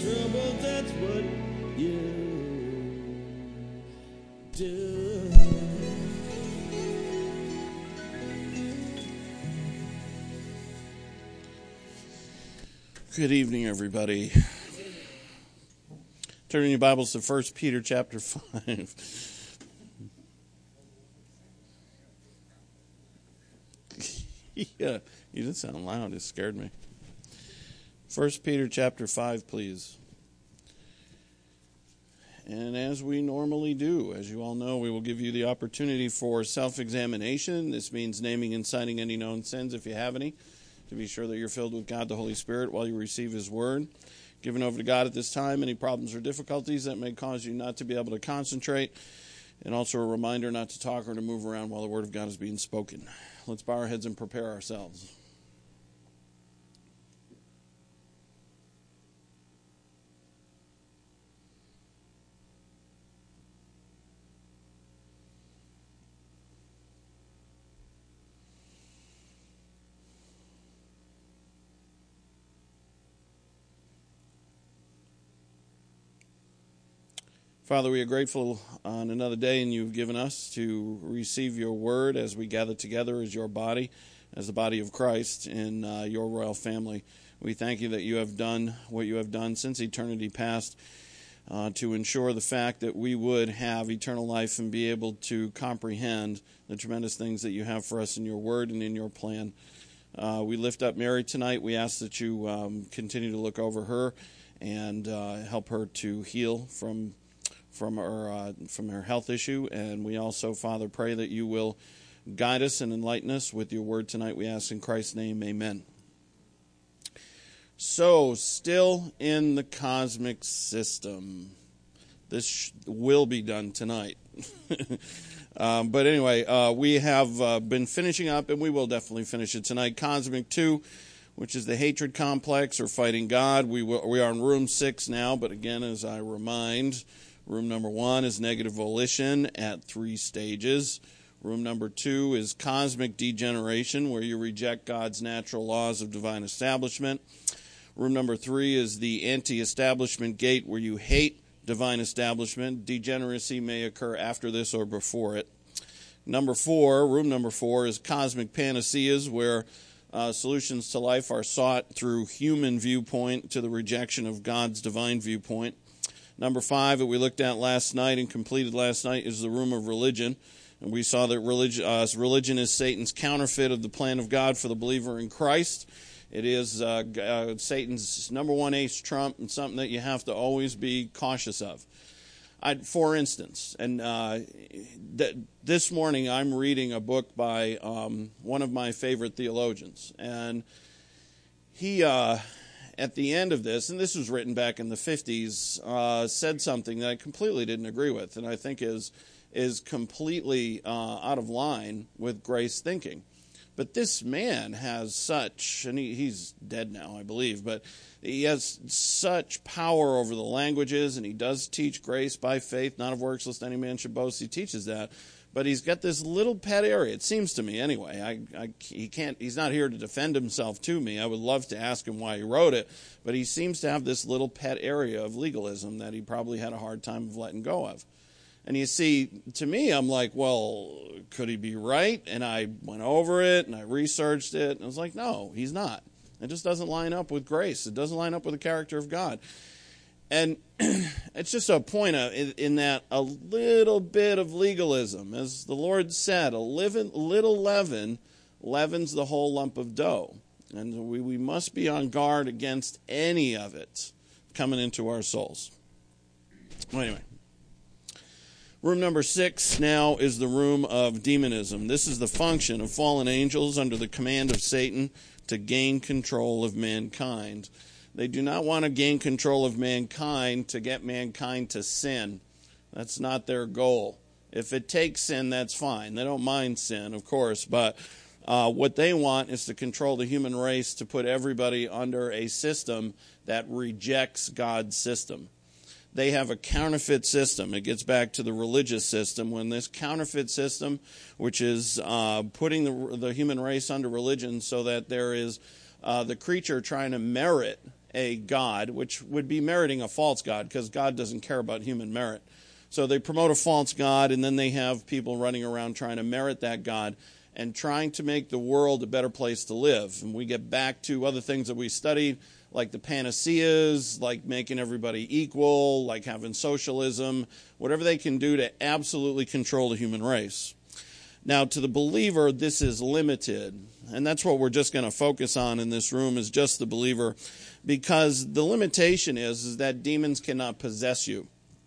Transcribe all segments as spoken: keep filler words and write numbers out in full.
trouble, that's what you do. Good evening, everybody. Turning your Bibles to First Peter chapter five. Yeah, you didn't sound loud. It scared me. First Peter chapter five, please. And as we normally do, as you all know, we will give you the opportunity for self-examination. This means naming and citing any known sins, if you have any, to be sure that you're filled with God the Holy Spirit while you receive His Word. Giving over to God at this time any problems or difficulties that may cause you not to be able to concentrate, and also a reminder not to talk or to move around while the Word of God is being spoken. Let's bow our heads and prepare ourselves. Father, we are grateful on another day and you've given us to receive your word as we gather together as your body, as the body of Christ in uh, your royal family. We thank you that you have done what you have done since eternity past uh, to ensure the fact that we would have eternal life and be able to comprehend the tremendous things that you have for us in your word and in your plan. Uh, we lift up Mary tonight. We ask that you um, continue to look over her and uh, help her to heal from from her uh, from her health issue, and we also, Father, pray that you will guide us and enlighten us with your word tonight. We ask in Christ's name, amen. So, still in the cosmic system. This sh- will be done tonight. um, but anyway, uh, we have uh, been finishing up, and we will definitely finish it tonight. Cosmic two, which is the hatred complex or fighting God. We will, we are in room six now, but again, as I remind, room number one is negative volition at three stages. Room number two is cosmic degeneration, where you reject God's natural laws of divine establishment. Room number three is the anti-establishment gate, where you hate divine establishment. Degeneracy may occur after this or before it. Number four, room number four is cosmic panaceas, where uh, solutions to life are sought through human viewpoint to the rejection of God's divine viewpoint. Number five that we looked at last night and completed last night is the room of religion. And we saw that religion, uh, religion is Satan's counterfeit of the plan of God for the believer in Christ. It is uh, uh, Satan's number one ace trump and something that you have to always be cautious of. I'd, for instance, and uh, th- this morning I'm reading a book by um, one of my favorite theologians. And he... Uh, At the end of this, and this was written back in the fifties, uh, said something that I completely didn't agree with, and I think is is completely uh, out of line with grace thinking. But this man has such, and he, he's dead now, I believe, but he has such power over the languages, and he does teach grace by faith, not of works, lest any man should boast. He teaches that. But he's got this little pet area, it seems to me anyway. I, I, he can't. He's not here to defend himself to me. I would love to ask him why he wrote it. But he seems to have this little pet area of legalism that he probably had a hard time of letting go of. And you see, to me, I'm like, well, could he be right? And I went over it, and I researched it, and I was like, no, he's not. It just doesn't line up with grace. It doesn't line up with the character of God. And it's just a point of, in, in that a little bit of legalism, as the Lord said, a leaven, little leaven leavens the whole lump of dough. And we, we must be on guard against any of it coming into our souls. Well, anyway, room number six now is the room of demonism. This is the function of fallen angels under the command of Satan to gain control of mankind. They do not want to gain control of mankind to get mankind to sin. That's not their goal. If it takes sin, that's fine. They don't mind sin, of course, but uh, what they want is to control the human race, to put everybody under a system that rejects God's system. They have a counterfeit system. It gets back to the religious system. When this counterfeit system, which is uh, putting the, the human race under religion so that there is uh, the creature trying to merit a god, which would be meriting a false god, because God doesn't care about human merit. So they promote a false god, and then they have people running around trying to merit that god and trying to make the world a better place to live. And we get back to other things that we studied, like the panaceas, like making everybody equal, like having socialism, whatever they can do to absolutely control the human race. Now, to the believer, this is limited, and that's what we're just going to focus on in this room, is just the believer, because the limitation is, is that demons cannot possess you.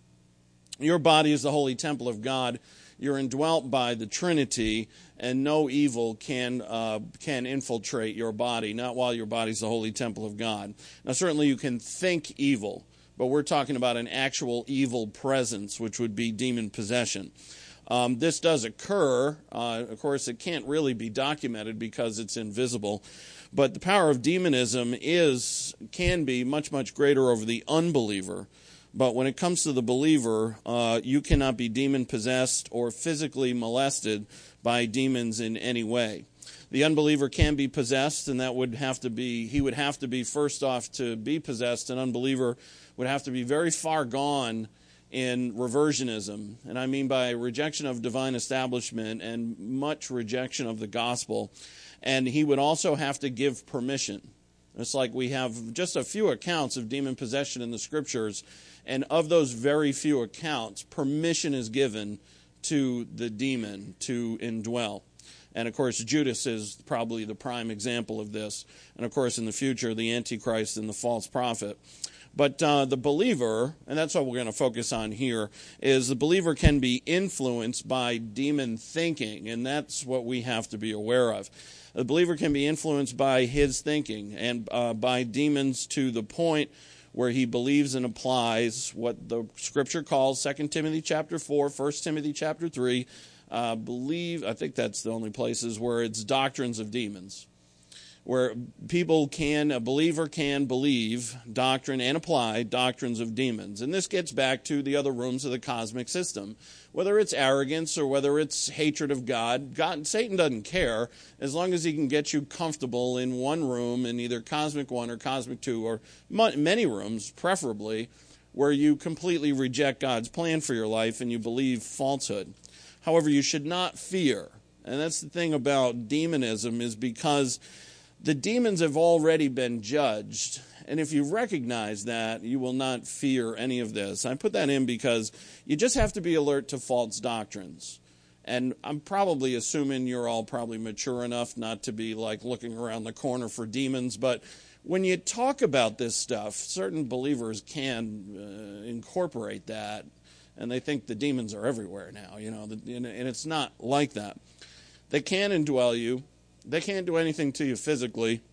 Your body is the holy temple of God. You're indwelt by the Trinity, and no evil can uh, can infiltrate your body, not while your body's the holy temple of God. Now, certainly you can think evil, but we're talking about an actual evil presence, which would be demon possession. Um, this does occur. Uh, of course, it can't really be documented because it's invisible. But the power of demonism is can be much, much greater over the unbeliever. But when it comes to the believer, uh, you cannot be demon-possessed or physically molested by demons in any way. The unbeliever can be possessed, and that would have to be, he would have to be, first off, to be possessed. An unbeliever would have to be very far gone in reversionism, and I mean by rejection of divine establishment and much rejection of the gospel. And he would also have to give permission. It's like we have just a few accounts of demon possession in the scriptures, and of those very few accounts, permission is given to the demon to indwell. And of course, Judas is probably the prime example of this. And of course, in the future, the Antichrist and the false prophet. But uh, the believer, and that's what we're going to focus on here, is the believer can be influenced by demon thinking, and that's what we have to be aware of. The believer can be influenced by his thinking and uh, by demons to the point where he believes and applies what the Scripture calls Second Timothy chapter four, First Timothy chapter three. Uh, believe, I think that's the only places where it's doctrines of demons, where people can, a believer can believe doctrine and apply doctrines of demons. And this gets back to the other rooms of the cosmic system. Whether it's arrogance or whether it's hatred of God, God, Satan doesn't care as long as he can get you comfortable in one room, in either Cosmic One or Cosmic Two, or many rooms, preferably, where you completely reject God's plan for your life and you believe falsehood. However, you should not fear. And that's the thing about demonism, is because the demons have already been judged. And if you recognize that, you will not fear any of this. I put that in because you just have to be alert to false doctrines. And I'm probably assuming you're all probably mature enough not to be like looking around the corner for demons. But when you talk about this stuff, certain believers can uh, incorporate that. And they think the demons are everywhere now, you know, and it's not like that. They can indwell you. They can't do anything to you physically,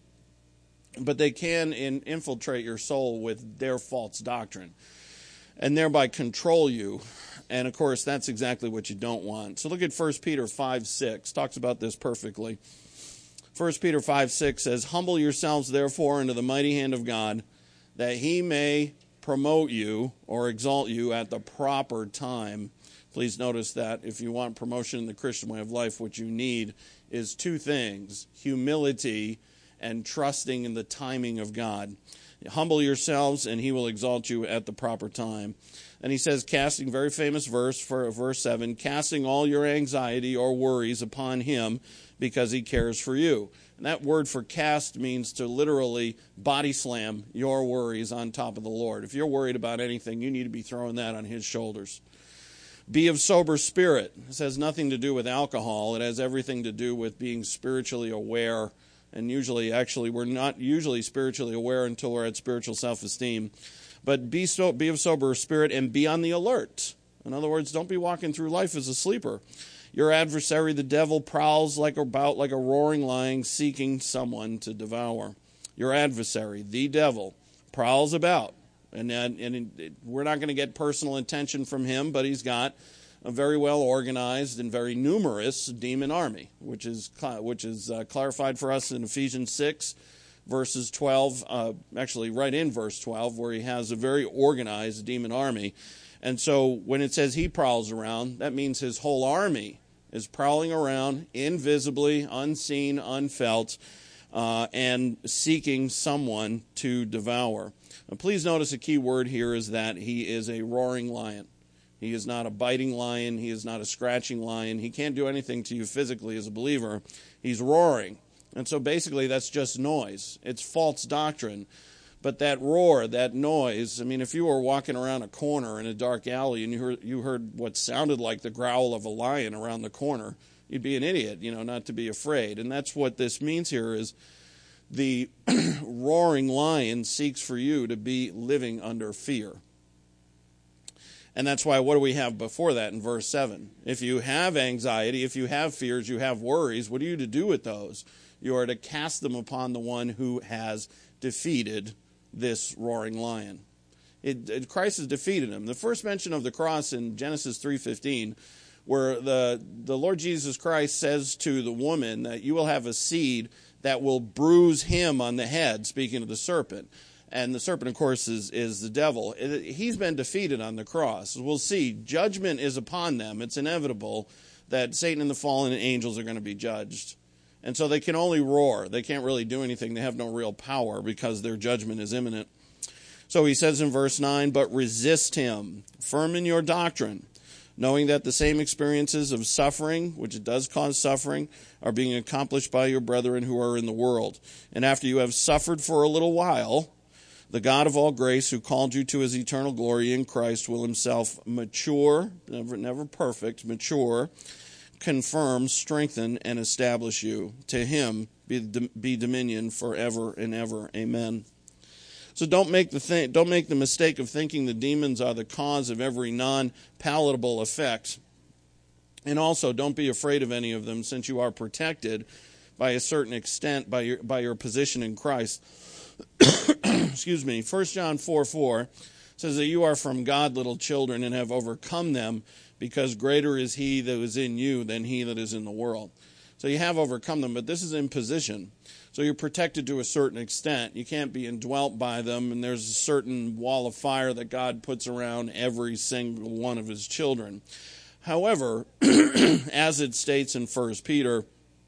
but they can in, infiltrate your soul with their false doctrine and thereby control you. And, of course, that's exactly what you don't want. So look at First Peter five six. Talks about this perfectly. First Peter five six says, "Humble yourselves, therefore, under the mighty hand of God, that he may promote you or exalt you at the proper time." Please notice that if you want promotion in the Christian way of life, what you need is two things: humility and trusting in the timing of God. Humble yourselves, and he will exalt you at the proper time. And he says, casting, very famous verse, for verse seven, casting all your anxiety or worries upon him because he cares for you. And that word for cast means to literally body slam your worries on top of the Lord. If you're worried about anything, you need to be throwing that on his shoulders. Be of sober spirit. This has nothing to do with alcohol. It has everything to do with being spiritually aware. And usually, actually, we're not usually spiritually aware until we're at spiritual self-esteem. But be so, be of sober spirit and be on the alert. In other words, don't be walking through life as a sleeper. Your adversary, the devil, prowls like about like a roaring lion, seeking someone to devour. Your adversary, the devil, prowls about. And, and, and we're not going to get personal attention from him, but he's got a very well organized and very numerous demon army, which is which is uh, clarified for us in Ephesians six, verses twelve, uh, actually right in verse twelve, where he has a very organized demon army. And so when it says he prowls around, that means his whole army is prowling around invisibly, unseen, unfelt, uh, and seeking someone to devour. And please notice a key word here is that he is a roaring lion. He is not a biting lion. He is not a scratching lion. He can't do anything to you physically as a believer. He's roaring. And so basically that's just noise. It's false doctrine. But that roar, that noise, I mean, if you were walking around a corner in a dark alley and you heard, you heard what sounded like the growl of a lion around the corner, you'd be an idiot, you know, not to be afraid. And that's what this means here is the roaring lion seeks for you to be living under fear. And that's why, what do we have before that in verse seven? If you have anxiety, if you have fears, you have worries, what are you to do with those? You are to cast them upon the one who has defeated this roaring lion. It, it, Christ has defeated him. The first mention of the cross in Genesis three fifteen, where the, the Lord Jesus Christ says to the woman that you will have a seed that will bruise him on the head, speaking of the serpent. And the serpent, of course, is, is the devil. He's been defeated on the cross. We'll see. Judgment is upon them. It's inevitable that Satan and the fallen angels are going to be judged. And so they can only roar. They can't really do anything. They have no real power because their judgment is imminent. So he says in verse nine, but resist him, firm in your doctrine, knowing that the same experiences of suffering, which it does cause suffering, are being accomplished by your brethren who are in the world. And after you have suffered for a little while, the God of all grace, who called you to his eternal glory in Christ, will himself mature, never, never perfect, mature, confirm, strengthen, and establish you. To him be, be dominion forever and ever. Amen. So don't make the th- don't make the mistake of thinking the demons are the cause of every non-palatable effect. And also, don't be afraid of any of them, since you are protected by a certain extent by your by your position in Christ. Excuse me. First John four four says that you are from God, little children, and have overcome them, because greater is he that is in you than he that is in the world. So you have overcome them, but this is in position. So you're protected to a certain extent. You can't be indwelt by them, and there's a certain wall of fire that God puts around every single one of his children. However, as it states in First Peter,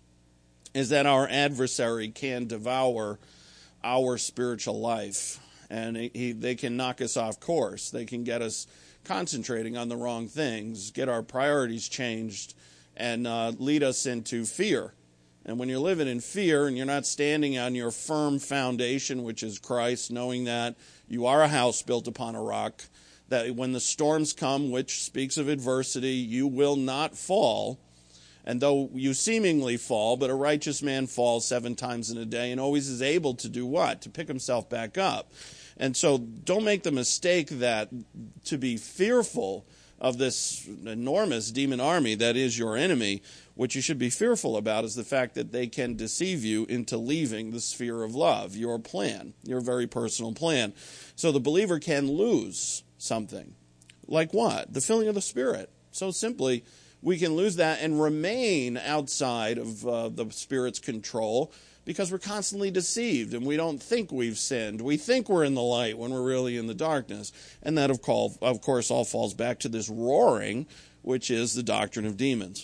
is that our adversary can devour our spiritual life, and he, they can knock us off course. They can get us concentrating on the wrong things, get our priorities changed, and uh, lead us into fear. And when you're living in fear and you're not standing on your firm foundation, which is Christ, knowing that you are a house built upon a rock, that when the storms come, which speaks of adversity, you will not fall. And though you seemingly fall, but a righteous man falls seven times in a day and always is able to do what? To pick himself back up. And so don't make the mistake that to be fearful of this enormous demon army that is your enemy, what you should be fearful about is the fact that they can deceive you into leaving the sphere of love, your plan, your very personal plan. So the believer can lose something. Like what? The filling of the Spirit. So simply, we can lose that and remain outside of uh, the Spirit's control because we're constantly deceived and we don't think we've sinned. We think we're in the light when we're really in the darkness. And that, of course, all falls back to this roaring, which is the doctrine of demons.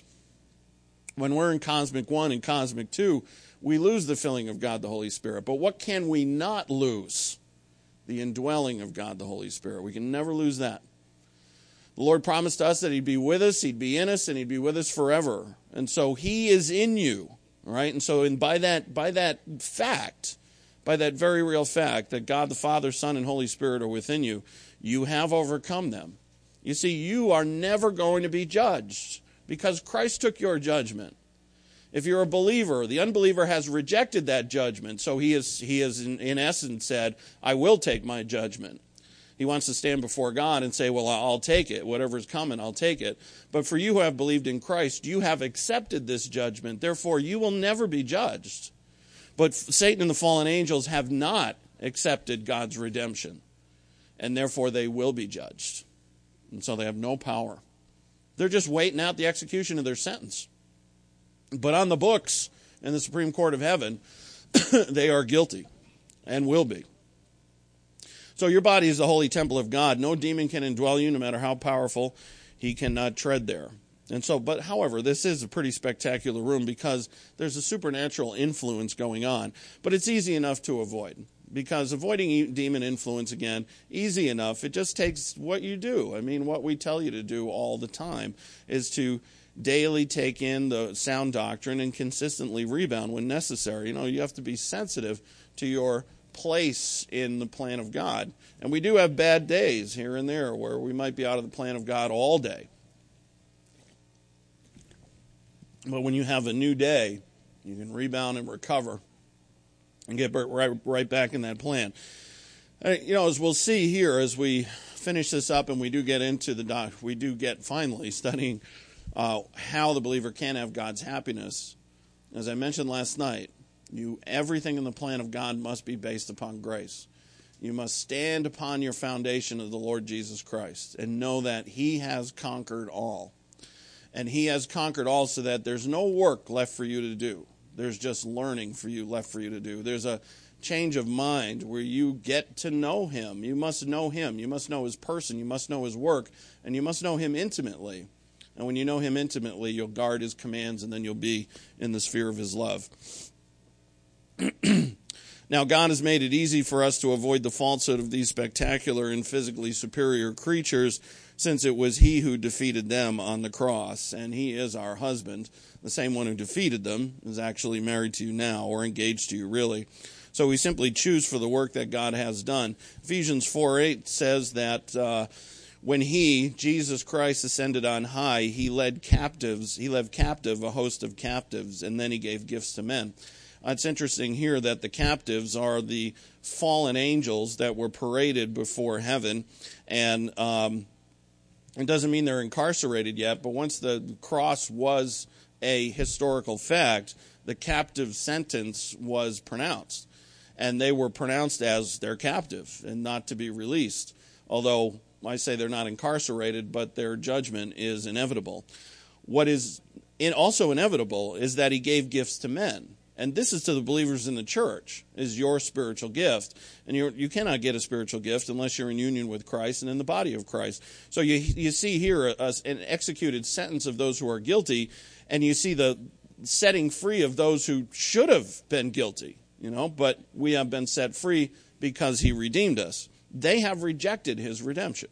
When we're in Cosmic One and Cosmic Two, we lose the filling of God the Holy Spirit. But what can we not lose? The indwelling of God the Holy Spirit. We can never lose that. The Lord promised us that he'd be with us, he'd be in us, and he'd be with us forever. And so he is in you, right? And so and by that by that fact, by that very real fact that God the Father, Son, and Holy Spirit are within you, you have overcome them. You see, you are never going to be judged because Christ took your judgment. If you're a believer, the unbeliever has rejected that judgment, so he is, he has in, in essence said, I will take my judgment. He wants to stand before God and say, well, I'll take it. Whatever's coming, I'll take it. But for you who have believed in Christ, you have accepted this judgment. Therefore, you will never be judged. But Satan and the fallen angels have not accepted God's redemption. And therefore, they will be judged. And so they have no power. They're just waiting out the execution of their sentence. But on the books in the Supreme Court of Heaven, they are guilty and will be. So your body is the holy temple of God. No demon can indwell you, no matter how powerful. He cannot tread there. And so, but however, this is a pretty spectacular room because there's a supernatural influence going on. But it's easy enough to avoid, because avoiding e- demon influence, again, easy enough. It just takes what you do. I mean, what we tell you to do all the time is to daily take in the sound doctrine and consistently rebound when necessary. You know, you have to be sensitive to your place in the plan of God. And we do have bad days here and there where we might be out of the plan of God all day. But when you have a new day, you can rebound and recover and get right, right back in that plan. You know, as we'll see here, as we finish this up and we do get into the doc, we do get finally studying uh, how the believer can have God's happiness. As I mentioned last night, you everything in the plan of God must be based upon grace. You must stand upon your foundation of the Lord Jesus Christ and know that He has conquered all. And He has conquered all so that there's no work left for you to do. There's just learning for you left for you to do. There's a change of mind where you get to know Him. You must know Him. You must know His person. You must know His work. And you must know Him intimately. And when you know Him intimately, you'll guard His commands, and then you'll be in the sphere of His love. Now, God has made it easy for us to avoid the falsehood of these spectacular and physically superior creatures, since it was He who defeated them on the cross, and He is our husband. The same one who defeated them is actually married to you now, or engaged to you, really. So we simply choose for the work that God has done. Ephesians four eight says that uh, when He, Jesus Christ, ascended on high, He led captives, He led captive a host of captives, and then He gave gifts to men. Uh, it's interesting here that the captives are the fallen angels that were paraded before heaven, and um, it doesn't mean they're incarcerated yet, but once the cross was a historical fact, the captive sentence was pronounced. And they were pronounced as their captive and not to be released. Although I say they're not incarcerated, but their judgment is inevitable. What is in also inevitable is that He gave gifts to men. And this is to the believers in the church, is your spiritual gift. And you're, you cannot get a spiritual gift unless you're in union with Christ and in the body of Christ. So you, you see here a, a, an executed sentence of those who are guilty, and you see the setting free of those who should have been guilty, you know, but we have been set free because He redeemed us. They have rejected His redemption.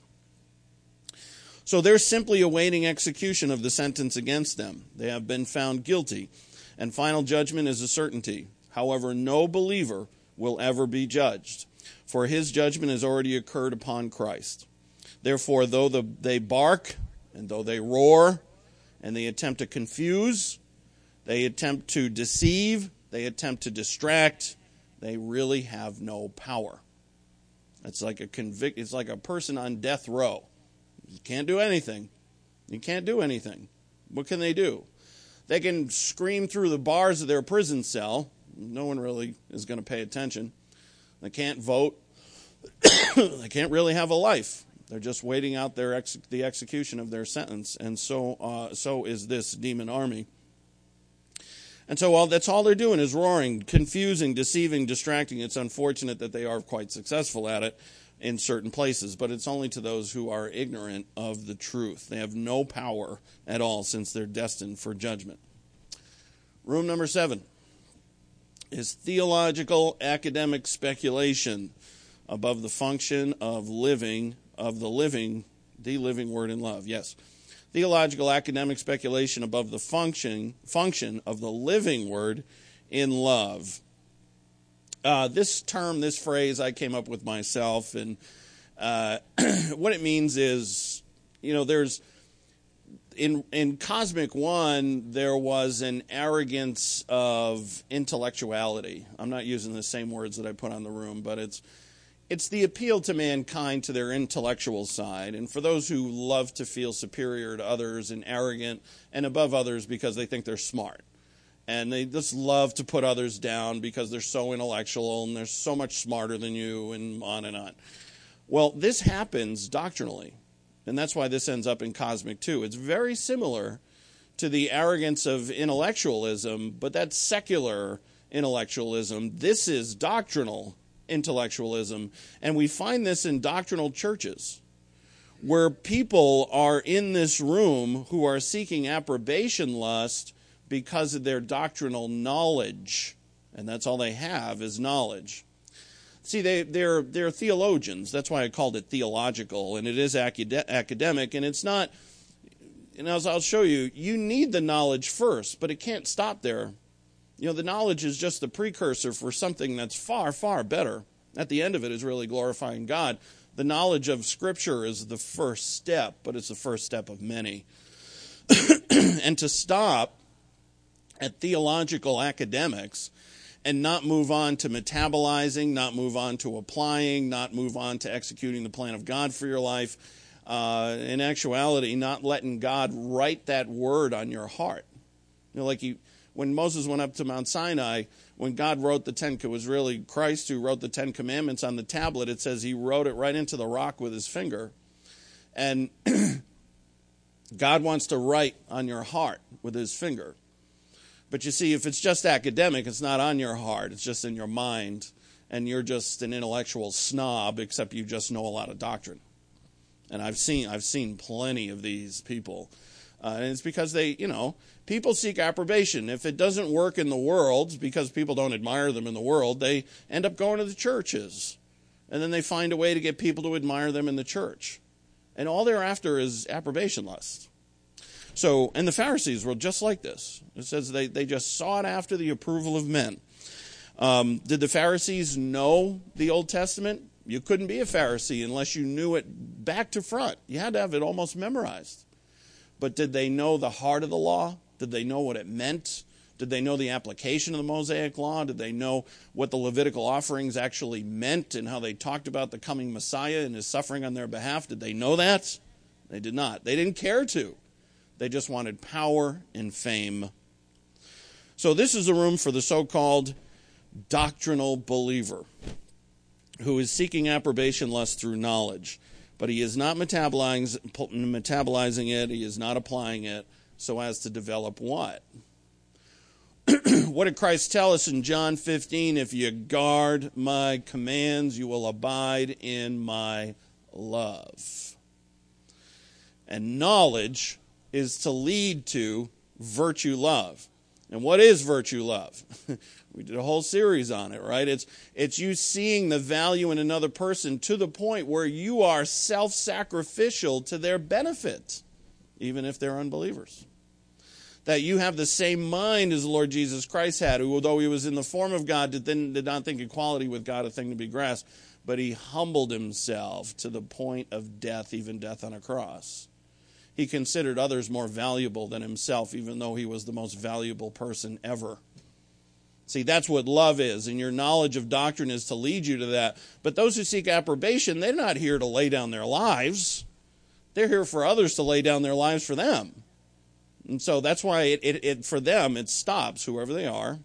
So they're simply awaiting execution of the sentence against them. They have been found guilty. And final judgment is a certainty. However, no believer will ever be judged, for his judgment has already occurred upon Christ. Therefore, though the, they bark, and though they roar, and they attempt to confuse, they attempt to deceive, they attempt to distract, they really have no power. It's like a convict. It's like a person on death row. You can't do anything. You can't do anything. What can they do? They can scream through the bars of their prison cell. No one really is going to pay attention. They can't vote. They can't really have a life. They're just waiting out their ex- the execution of their sentence. And so uh, so is this demon army. And so all, that's all they're doing is roaring, confusing, deceiving, distracting. It's unfortunate that they are quite successful at it in certain places, but it's only to those who are ignorant of the truth. They have no power at all since they're destined for judgment. Room number seven is theological academic speculation above the function of living, of the living, the living word in love. Yes. Theological academic speculation above the function, function of the living word in love. Uh, this term, this phrase, I came up with myself, and uh, what it means is, you know, there's, in in Cosmic One, there was an arrogance of intellectuality. I'm not using the same words that I put on the room, but it's it's the appeal to mankind to their intellectual side, and for those who love to feel superior to others and arrogant and above others because they think they're smart. And they just love to put others down because they're so intellectual and they're so much smarter than you, and on and on. Well, this happens doctrinally, and that's why this ends up in Cosmic Two. It's very similar to the arrogance of intellectualism, but that's secular intellectualism. This is doctrinal intellectualism, and we find this in doctrinal churches, where people are in this room who are seeking approbation lust because of their doctrinal knowledge. And that's all they have is knowledge. See, they, they're, they're theologians. That's why I called it theological. And it is acad- academic. And it's not, and as I'll show you, you need the knowledge first, but it can't stop there. You know, the knowledge is just the precursor for something that's far, far better. At the end of it is really glorifying God. The knowledge of Scripture is the first step, but it's the first step of many. And to stop at theological academics and not move on to metabolizing, not move on to applying, not move on to executing the plan of God for your life, uh, in actuality, not letting God write that word on your heart. You know, like he, when Moses went up to Mount Sinai, when God wrote the Ten, it was really Christ who wrote the Ten Commandments on the tablet. It says he wrote it right into the rock with his finger. And God wants to write on your heart with his finger. But you see, if it's just academic, it's not on your heart. It's just in your mind. And you're just an intellectual snob, except you just know a lot of doctrine. And I've seen I've seen plenty of these people. Uh, and it's because they, you know, people seek approbation. If it doesn't work in the world, because people don't admire them in the world, they end up going to the churches. And then they find a way to get people to admire them in the church. And all they're after is approbation lust. So, and the Pharisees were just like this. It says they, they just sought after the approval of men. Um, did the Pharisees know the Old Testament? You couldn't be a Pharisee unless you knew it back to front. You had to have it almost memorized. But did they know the heart of the law? Did they know what it meant? Did they know the application of the Mosaic law? Did they know what the Levitical offerings actually meant and how they talked about the coming Messiah and his suffering on their behalf? Did they know that? They did not. They didn't care to. They just wanted power and fame. So this is a room for the so-called doctrinal believer who is seeking approbation lust through knowledge. But he is not metabolizing, metabolizing it. He is not applying it so as to develop what? What did Christ tell us in John fifteen? If you guard my commands, you will abide in my love. And knowledge is to lead to virtue love. And what is virtue love? We did a whole series on it, right? It's it's you seeing the value in another person to the point where you are self-sacrificial to their benefit, even if they're unbelievers. That you have the same mind as the Lord Jesus Christ had, who, although he was in the form of God, did, did not think equality with God a thing to be grasped, but he humbled himself to the point of death, even death on a cross. He considered others more valuable than himself, even though he was the most valuable person ever. See, that's what love is, and your knowledge of doctrine is to lead you to that. But those who seek approbation, they're not here to lay down their lives. They're here for others to lay down their lives for them. And so that's why it, it, it for them, it stops, whoever they are.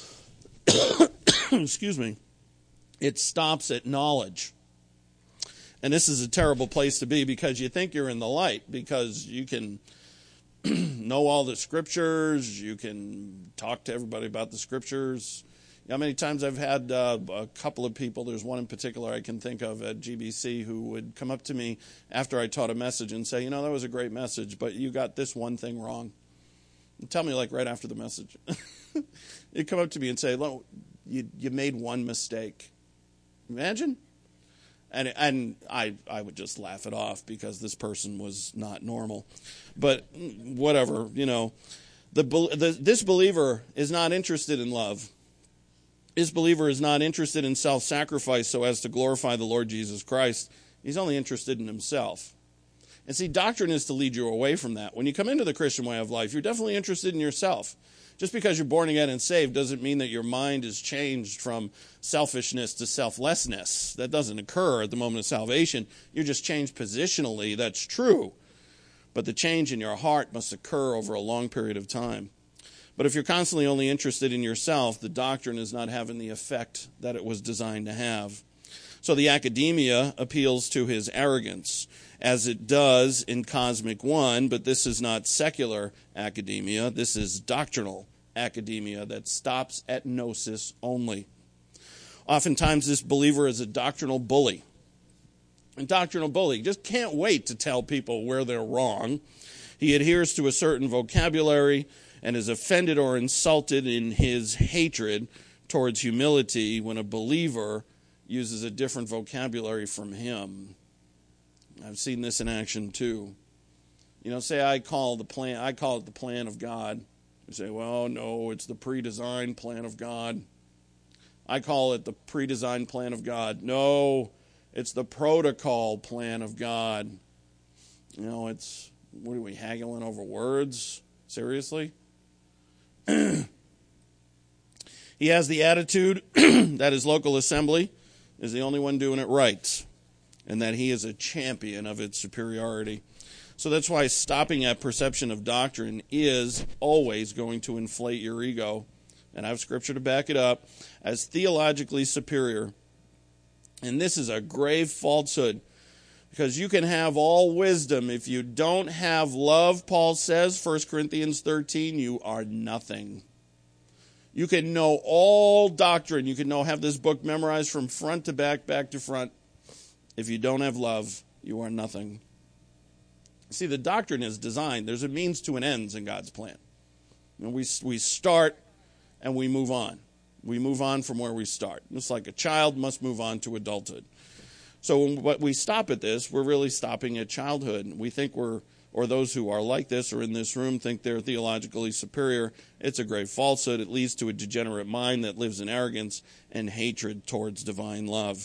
Excuse me. It stops at knowledge. And this is a terrible place to be because you think you're in the light, because you can know all the scriptures, you can talk to everybody about the scriptures. You know how many times I've had uh, a couple of people, there's one in particular I can think of at G B C who would come up to me after I taught a message and say, you know, that was a great message, but you got this one thing wrong. And tell me like right after the message. You'd come up to me and say, look, you, you made one mistake. Imagine? And and I, I would just laugh it off because this person was not normal. But whatever, you know. The, the This believer is not interested in love. This believer is not interested in self-sacrifice so as to glorify the Lord Jesus Christ. He's only interested in himself. And see, doctrine is to lead you away from that. When you come into the Christian way of life, you're definitely interested in yourself. Just because you're born again and saved doesn't mean that your mind is changed from selfishness to selflessness. That doesn't occur at the moment of salvation. You're just changed positionally. That's true. But the change in your heart must occur over a long period of time. But if you're constantly only interested in yourself, the doctrine is not having the effect that it was designed to have. So the academia appeals to his arrogance, as it does in Cosmic One, but this is not secular academia. This is doctrinal academia that stops at gnosis only. Oftentimes this believer is a doctrinal bully. And doctrinal bully, just can't wait to tell people where they're wrong. He adheres to a certain vocabulary and is offended or insulted in his hatred towards humility when a believer uses a different vocabulary from him. I've seen this in action too. You know, say I call the plan, I call it the plan of God. You say, well, no, it's the pre-designed plan of God. I call it the pre-designed plan of God. No, it's the protocol plan of God. You know, it's, what are we, haggling over words? Seriously? He has the attitude that his local assembly is the only one doing it right, and that he is a champion of its superiority. So that's why stopping at perception of doctrine is always going to inflate your ego, and I have scripture to back it up, as theologically superior. And this is a grave falsehood, because you can have all wisdom. If you don't have love, Paul says, First Corinthians thirteen, you are nothing. You can know all doctrine. You can know have this book memorized from front to back, back to front. If you don't have love, you are nothing. See, the doctrine is designed. There's a means to an ends in God's plan. You know, we we start and we move on. We move on from where we start. Just like a child must move on to adulthood. So when we stop at this, we're really stopping at childhood. We think we're, or those who are like this or in this room think they're theologically superior. It's a great falsehood. It leads to a degenerate mind that lives in arrogance and hatred towards divine love.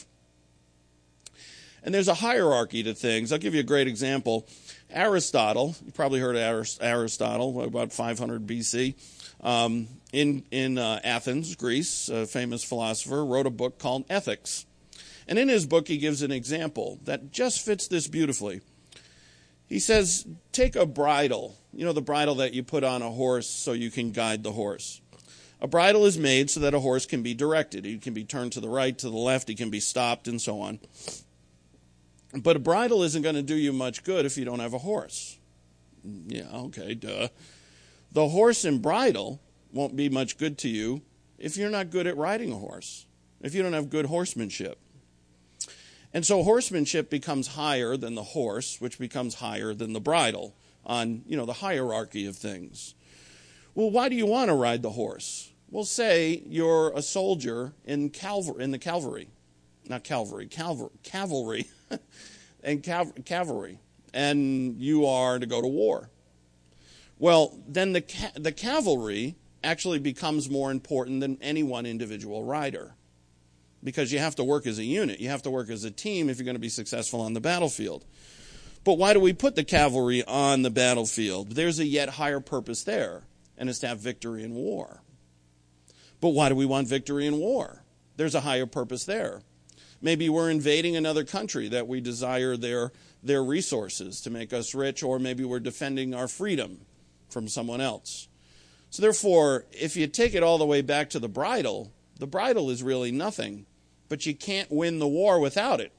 And there's a hierarchy to things. I'll give you a great example. Aristotle, you probably heard of Aristotle, about five hundred B C, um, in, in uh, Athens, Greece, a famous philosopher, wrote a book called Ethics. And in his book, he gives an example that just fits this beautifully. He says, take a bridle, you know, the bridle that you put on a horse so you can guide the horse. A bridle is made so that a horse can be directed. He can be turned to the right, to the left, he can be stopped, and so on. But a bridle isn't going to do you much good if you don't have a horse. Yeah, okay, duh. The horse and bridle won't be much good to you if you're not good at riding a horse, if you don't have good horsemanship. And so horsemanship becomes higher than the horse, which becomes higher than the bridle on, you know, the hierarchy of things. Well, why do you want to ride the horse? Well, say you're a soldier in cavalry, in the cavalry, not cavalry, cavalry, cavalry, and cav- cavalry, and you are to go to war. Well, then the ca- the cavalry actually becomes more important than any one individual rider, because you have to work as a unit. You have to work as a team if you're going to be successful on the battlefield. But why do we put the cavalry on the battlefield? There's a yet higher purpose there, and it's to have victory in war. But why do we want victory in war? There's a higher purpose there. Maybe we're invading another country that we desire their, their resources to make us rich, or maybe we're defending our freedom from someone else. So therefore, if you take it all the way back to the bridle, the bridle is really nothing, but you can't win the war without it.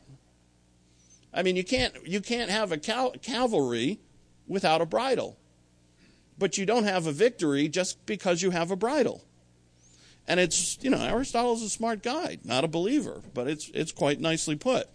I mean, you can't you can't have a cal- cavalry without a bridle, but you don't have a victory just because you have a bridle. And it's, you know, Aristotle's a smart guy, not a believer, but it's it's quite nicely put.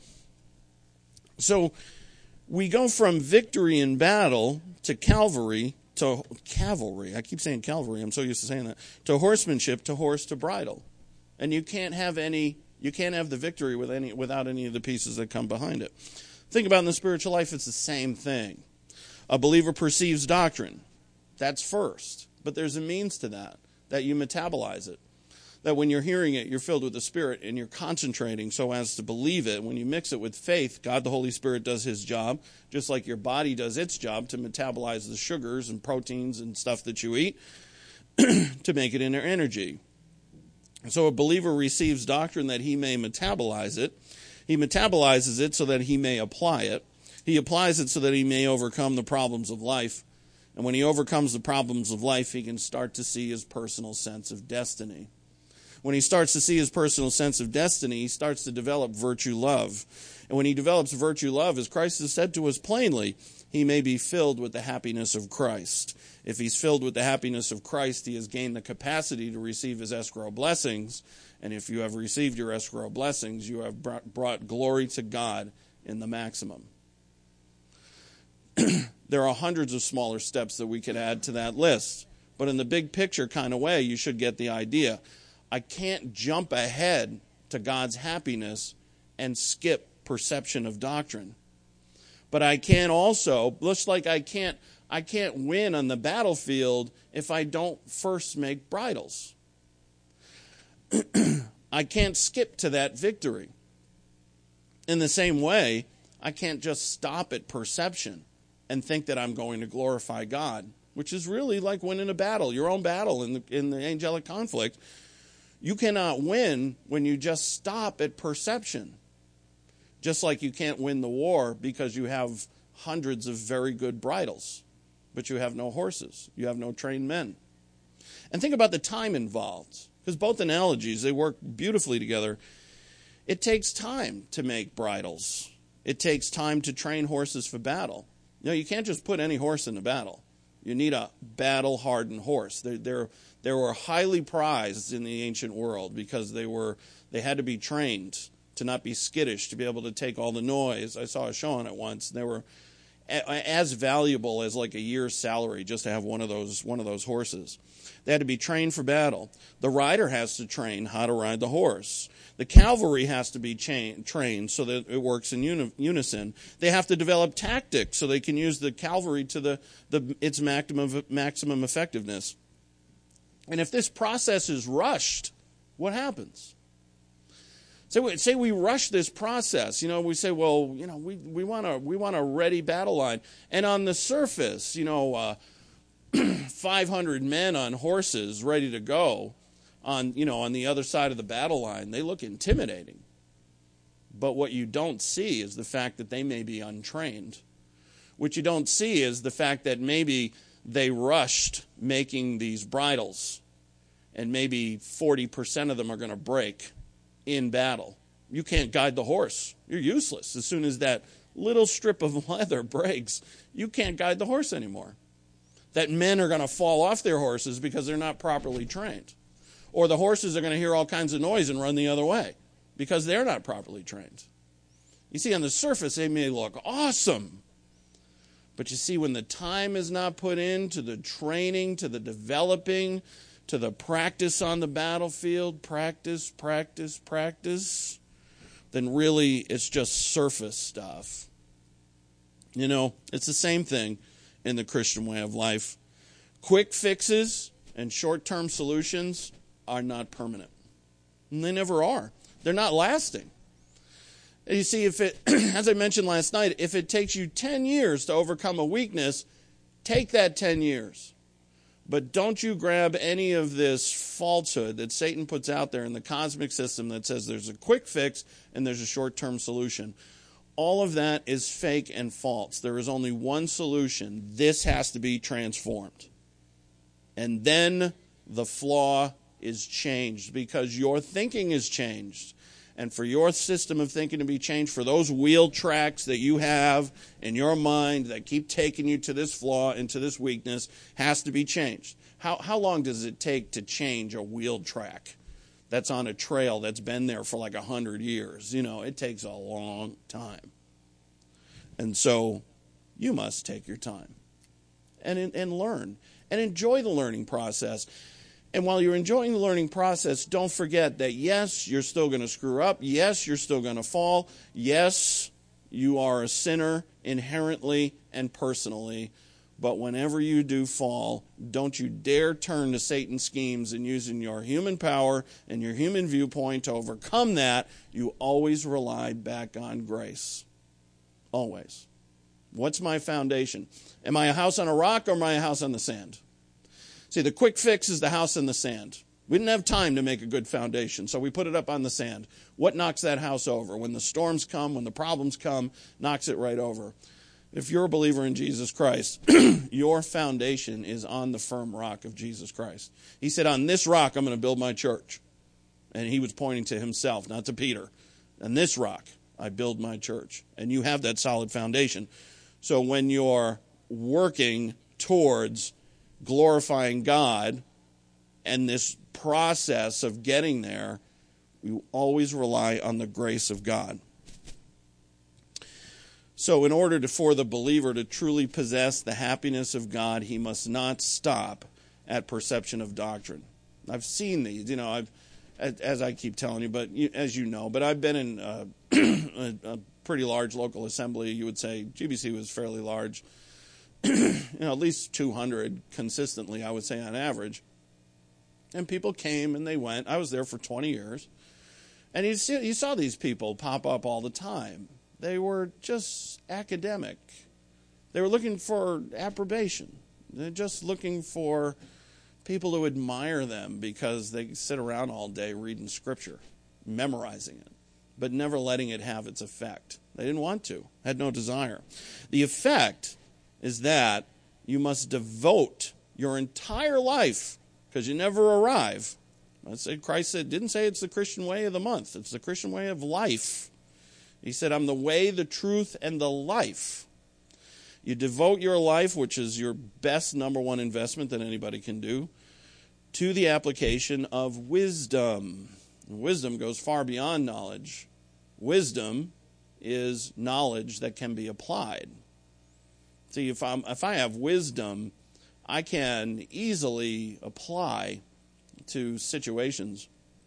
So we go from victory in battle to cavalry to cavalry. I keep saying cavalry. I'm so used to saying that. To horsemanship, to horse, to bridle. And you can't have any, you can't have the victory with any, without any of the pieces that come behind it. Think about in the spiritual life, it's the same thing. A believer perceives doctrine. That's first. But there's a means to that, that you metabolize it. That when you're hearing it, you're filled with the Spirit and you're concentrating so as to believe it. When you mix it with faith, God the Holy Spirit does his job, just like your body does its job to metabolize the sugars and proteins and stuff that you eat to make it into energy. So a believer receives doctrine that he may metabolize it. He metabolizes it so that he may apply it. He applies it so that he may overcome the problems of life. And when he overcomes the problems of life, he can start to see his personal sense of destiny. When he starts to see his personal sense of destiny, he starts to develop virtue love. And when he develops virtue love, as Christ has said to us plainly, he may be filled with the happiness of Christ. If he's filled with the happiness of Christ, he has gained the capacity to receive his escrow blessings. And if you have received your escrow blessings, you have brought glory to God in the maximum. There are hundreds of smaller steps that we could add to that list. But in the big picture kind of way, you should get the idea. I can't jump ahead to God's happiness and skip perception of doctrine. But I can also, just like I can't, I can't win on the battlefield if I don't first make bridles. I can't skip to that victory. In the same way, I can't just stop at perception and think that I'm going to glorify God, which is really like winning a battle, your own battle in the, in the angelic conflict. You cannot win when you just stop at perception. Just like you can't win the war because you have hundreds of very good bridles, but you have no horses. You have no trained men. And think about the time involved, because both analogies, they work beautifully together. It takes time to make bridles. It takes time to train horses for battle. You know, you can't just put any horse in the battle. You need a battle-hardened horse. They're, they're, they were highly prized in the ancient world because they were they had to be trained to not be skittish, to be able to take all the noise. I saw a show on it once. They were a, as valuable as like a year's salary just to have one of those one of those horses. They had to be trained for battle. The rider has to train how to ride the horse. The cavalry has to be chain, trained so that it works in uni, unison. They have to develop tactics so they can use the cavalry to the, the its maximum maximum effectiveness. And if this process is rushed, what happens? Say we, say we rush this process. You know, we say, well, you know, we we want a we want a ready battle line, and on the surface, you know, uh, five hundred men on horses ready to go. On, you know, on the other side of the battle line, they look intimidating. But what you don't see is the fact that they may be untrained. What you don't see is the fact that maybe they rushed making these bridles, and maybe forty percent of them are going to break in battle. You can't guide the horse. You're useless. As soon as that little strip of leather breaks, you can't guide the horse anymore. That men are going to fall off their horses because they're not properly trained. Or the horses are going to hear all kinds of noise and run the other way because they're not properly trained. You see, on the surface, they may look awesome. But you see, when the time is not put into the training, to the developing, to the practice on the battlefield, practice, practice, practice, then really it's just surface stuff. You know, it's the same thing in the Christian way of life. Quick fixes and short-term solutions are not permanent. And they never are. They're not lasting. And you see, if it, as I mentioned last night, if it takes you ten years to overcome a weakness, take that ten years. But don't you grab any of this falsehood that Satan puts out there in the cosmic system that says there's a quick fix and there's a short-term solution. All of that is fake and false. There is only one solution. This has to be transformed. And then the flaw is changed because your thinking is changed. And for your system of thinking to be changed, for those wheel tracks that you have in your mind that keep taking you to this flaw and to this weakness, has to be changed. How, how long does it take to change a wheel track that's on a trail that's been there for like a hundred years? You know, it takes a long time. And so you must take your time and, and learn and enjoy the learning process. And while you're enjoying the learning process, don't forget that, yes, you're still going to screw up. Yes, you're still going to fall. Yes, you are a sinner inherently and personally. But whenever you do fall, don't you dare turn to Satan's schemes and using your human power and your human viewpoint to overcome that. You always rely back on grace. Always. What's my foundation? Am I a house on a rock or am I a house on the sand? See, the quick fix is the house in the sand. We didn't have time to make a good foundation, so we put it up on the sand. What knocks that house over? When the storms come, when the problems come, knocks it right over. If you're a believer in Jesus Christ, your foundation is on the firm rock of Jesus Christ. He said, on this rock I'm going to build my church. And he was pointing to himself, not to Peter. On this rock I build my church. And you have that solid foundation. So when you're working towards glorifying God and this process of getting there, you always rely on the grace of God. So in order to, for the believer to truly possess the happiness of God, he must not stop at perception of doctrine. I've seen these, you know, I've, as I keep telling you, but as you know, but I've been in uh, a, a pretty large local assembly. You would say G B C was fairly large, you know, at least two hundred consistently, I would say on average. And people came and they went. I was there for twenty years. And you, see, you saw these people pop up all the time. They were just academic. They were looking for approbation. They're just looking for people to admire them because they sit around all day reading Scripture, memorizing it, but never letting it have its effect. They didn't want to, had no desire. The effect is that you must devote your entire life, because you never arrive. I said, Christ said, didn't say it's the Christian way of the month. It's the Christian way of life. He said, I'm the way, the truth, and the life. You devote your life, which is your best number one investment that anybody can do, to the application of wisdom. And wisdom goes far beyond knowledge. Wisdom is knowledge that can be applied. See, if I'm if I have wisdom, I can easily apply to situations.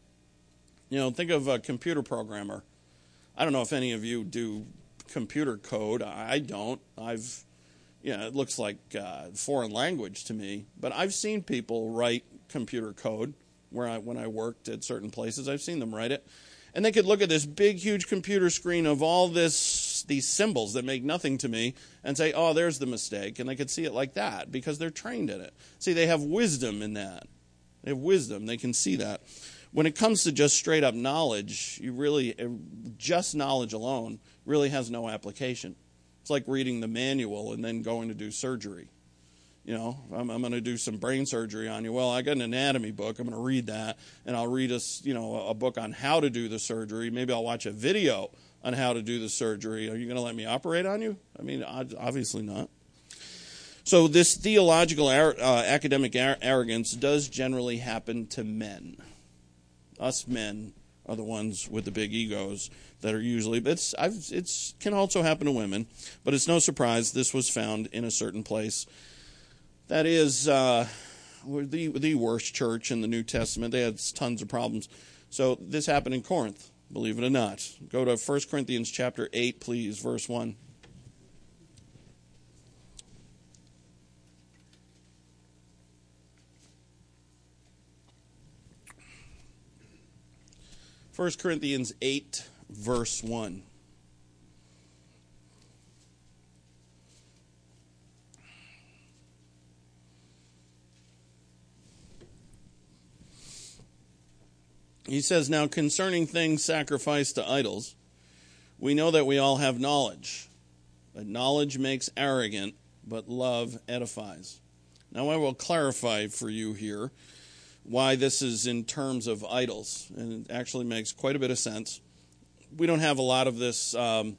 You know, think of a computer programmer. I don't know if any of you do computer code. I don't. I've, you know, it looks like uh, foreign language to me. But I've seen people write computer code where I, when I worked at certain places, I've seen them write it. And they could look at this big, huge computer screen of all this, these symbols that make nothing to me and say, oh, there's the mistake. And they could see it like that because they're trained in it. See, they have wisdom in that. They have wisdom. They can see that. When it comes to just straight up knowledge, you really, just knowledge alone really has no application. It's like reading the manual and then going to do surgery. You know, I'm, I'm going to do some brain surgery on you. Well, I got an anatomy book. I'm going to read that, and I'll read a, you know, a book on how to do the surgery. Maybe I'll watch a video on how to do the surgery. Are you going to let me operate on you? I mean, obviously not. So this theological uh, academic ar- arrogance does generally happen to men. Us men are the ones with the big egos that are usually, but it's I've, it's can also happen to women, but it's no surprise this was found in a certain place. That is uh, the the worst church in the New Testament. They had tons of problems. So this happened in Corinth, believe it or not. Go to First Corinthians chapter eight, please, verse one. First Corinthians eight, verse one. He says, now concerning things sacrificed to idols, we know that we all have knowledge. But knowledge makes arrogant, but love edifies. Now I will clarify for you here why this is in terms of idols. And it actually makes quite a bit of sense. We don't have a lot of this um,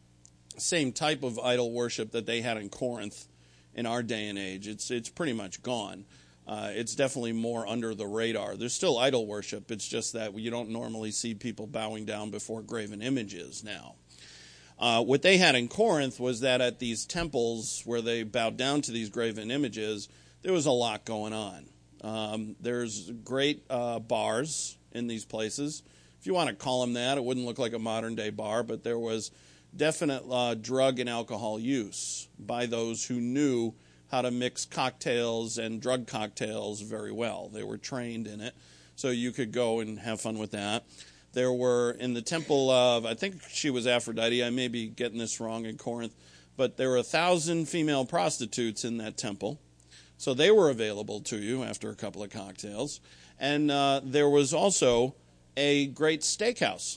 same type of idol worship that they had in Corinth in our day and age. It's it's pretty much gone. Uh, it's definitely more under the radar. There's still idol worship. It's just that you don't normally see people bowing down before graven images now. Uh, what they had in Corinth was that at these temples where they bowed down to these graven images, there was a lot going on. Um, there's great uh, bars in these places. If you want to call them that, it wouldn't look like a modern-day bar, but there was definite uh, drug and alcohol use by those who knew how to mix cocktails and drug cocktails very well. They were trained in it, so you could go and have fun with that. There were, in the temple of, I think she was Aphrodite, I may be getting this wrong in Corinth, but there were a thousand female prostitutes in that temple, so they were available to you after a couple of cocktails. And uh, there was also a great steakhouse.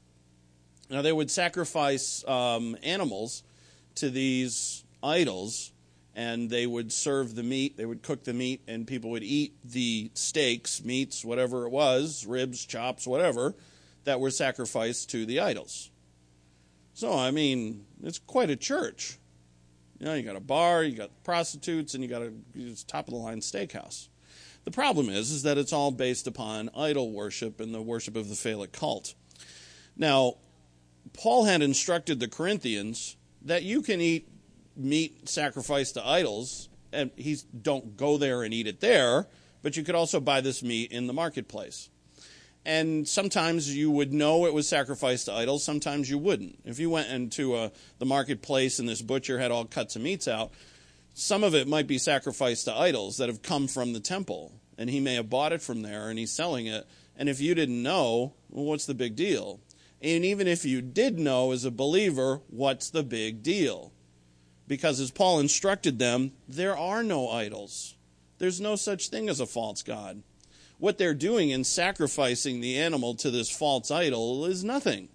Now, they would sacrifice um, animals to these idols, and they would serve the meat, they would cook the meat, and people would eat the steaks, meats, whatever it was, ribs, chops, whatever, that were sacrificed to the idols. So, I mean, it's quite a church. You know, you got a bar, you got prostitutes, and you got a top-of-the-line steakhouse. The problem is, is that it's all based upon idol worship and the worship of the phallic cult. Now, Paul had instructed the Corinthians that you can eat meat sacrificed to idols, and he's don't go there and eat it there, but you could also buy this meat in the marketplace. And sometimes you would know it was sacrificed to idols, sometimes you wouldn't. If you went into a, the marketplace and this butcher had all cuts of meats out, some of it might be sacrificed to idols that have come from the temple, and he may have bought it from there and he's selling it. And if you didn't know, well, what's the big deal? And even if you did know as a believer, what's the big deal? Because as Paul instructed them, there are no idols. There's no such thing as a false god. What they're doing in sacrificing the animal to this false idol is nothing.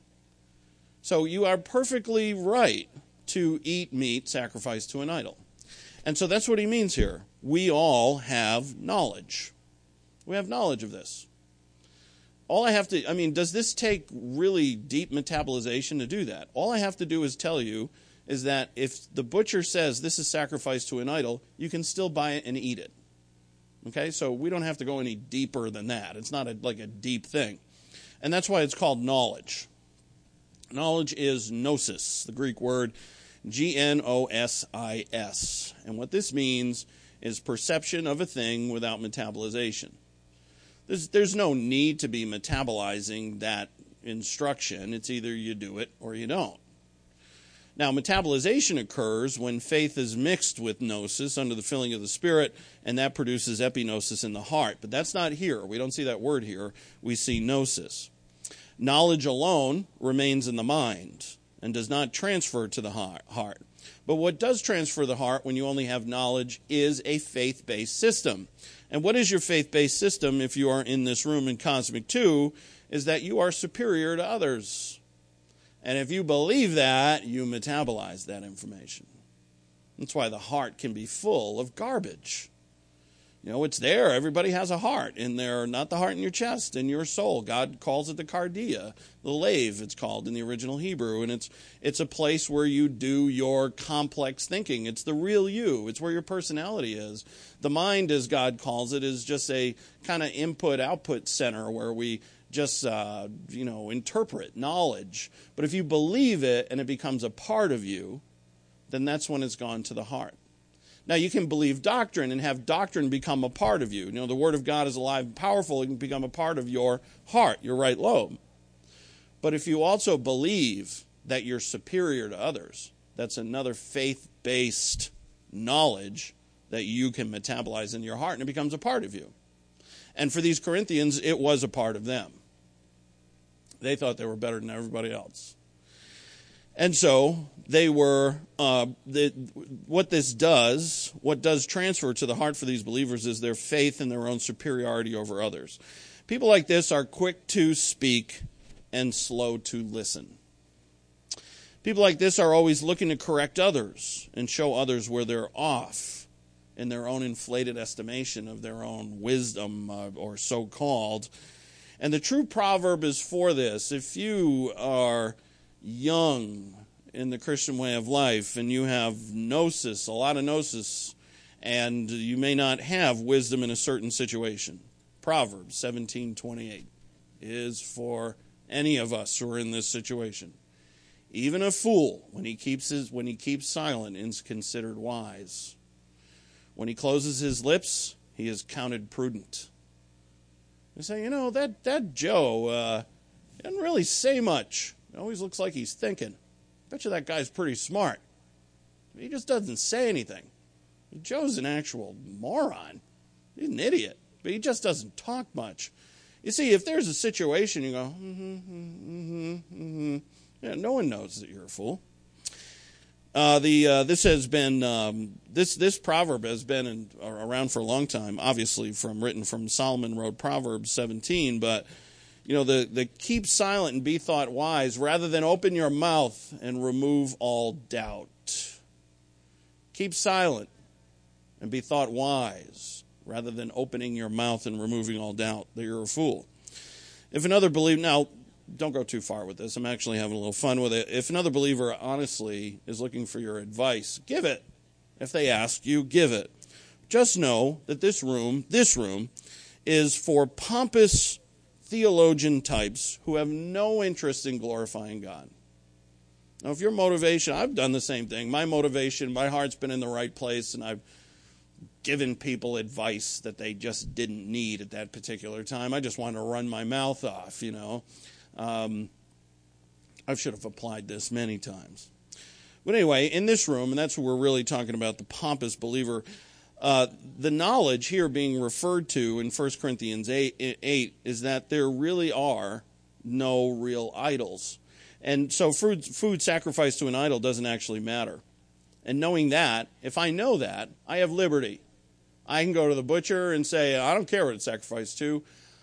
So you are perfectly right to eat meat sacrificed to an idol. And so that's what he means here. We all have knowledge. We have knowledge of this. All I have to, I mean, does this take really deep metabolization to do that? All I have to do is tell you is that if the butcher says this is sacrificed to an idol, you can still buy it and eat it. Okay, so we don't have to go any deeper than that. It's not a, like a deep thing. And that's why it's called knowledge. Knowledge is gnosis, the Greek word G N O S I S. And what this means is perception of a thing without metabolization. There's, there's no need to be metabolizing that instruction. It's either you do it or you don't. Now, metabolization occurs when faith is mixed with gnosis under the filling of the Spirit, and that produces epignosis in the heart. But that's not here. We don't see that word here. We see gnosis. Knowledge alone remains in the mind and does not transfer to the heart. But what does transfer to the heart when you only have knowledge is a faith-based system. And what is your faith-based system if you are in this room in Cosmic two is that you are superior to others. And if you believe that, you metabolize that information. That's why the heart can be full of garbage. You know, it's there. Everybody has a heart in there, not the heart in your chest, in your soul. God calls it the cardia, the lave, it's called in the original Hebrew. And it's it's a place where you do your complex thinking. It's the real you. It's where your personality is. The mind, as God calls it, is just a kind of input-output center where we just, uh, you know, interpret knowledge. But if you believe it and it becomes a part of you, then that's when it's gone to the heart. Now, you can believe doctrine and have doctrine become a part of you. You know, the Word of God is alive and powerful. It can become a part of your heart, your right lobe. But if you also believe that you're superior to others, that's another faith-based knowledge that you can metabolize in your heart, and it becomes a part of you. And for these Corinthians, it was a part of them. They thought they were better than everybody else. And so they were, uh, the, what this does, what does transfer to the heart for these believers is their faith in their own superiority over others. People like this are quick to speak and slow to listen. People like this are always looking to correct others and show others where they're off in their own inflated estimation of their own wisdom, uh, or so-called. And the true proverb is for this. If you are young in the Christian way of life and you have gnosis, a lot of gnosis, and you may not have wisdom in a certain situation, Proverbs seventeen twenty-eight is for any of us who are in this situation. Even a fool, when he keeps his when he keeps silent, is considered wise. When he closes his lips, he is counted prudent. You say, you know, that, that Joe uh, doesn't really say much. It always looks like he's thinking. Bet you that guy's pretty smart. He just doesn't say anything. Joe's an actual moron. He's an idiot. But he just doesn't talk much. You see, if there's a situation, you go, mm-hmm, mm-hmm, mm-hmm. Yeah, no one knows that you're a fool. Uh, the uh, this has been um, this this proverb has been in, around for a long time. Obviously, from written from Solomon wrote Proverbs seventeen, but you know the the keep silent and be thought wise, rather than open your mouth and remove all doubt. Keep silent and be thought wise, rather than opening your mouth and removing all doubt that you're a fool. If another believer now. Don't go too far with this. I'm actually having a little fun with it. If another believer honestly is looking for your advice, give it. If they ask you, give it. Just know that this room, this room, is for pompous theologian types who have no interest in glorifying God. Now, if your motivation, I've done the same thing. My motivation, my heart's been in the right place, and I've given people advice that they just didn't need at that particular time. I just wanted to run my mouth off, you know. Um, I should have applied this many times. But anyway, in this room, and that's what we're really talking about, the pompous believer, uh, the knowledge here being referred to in First Corinthians eight, eight is that there really are no real idols. And so food, food sacrificed to an idol doesn't actually matter. And knowing that, if I know that, I have liberty. I can go to the butcher and say, I don't care what it's sacrificed to.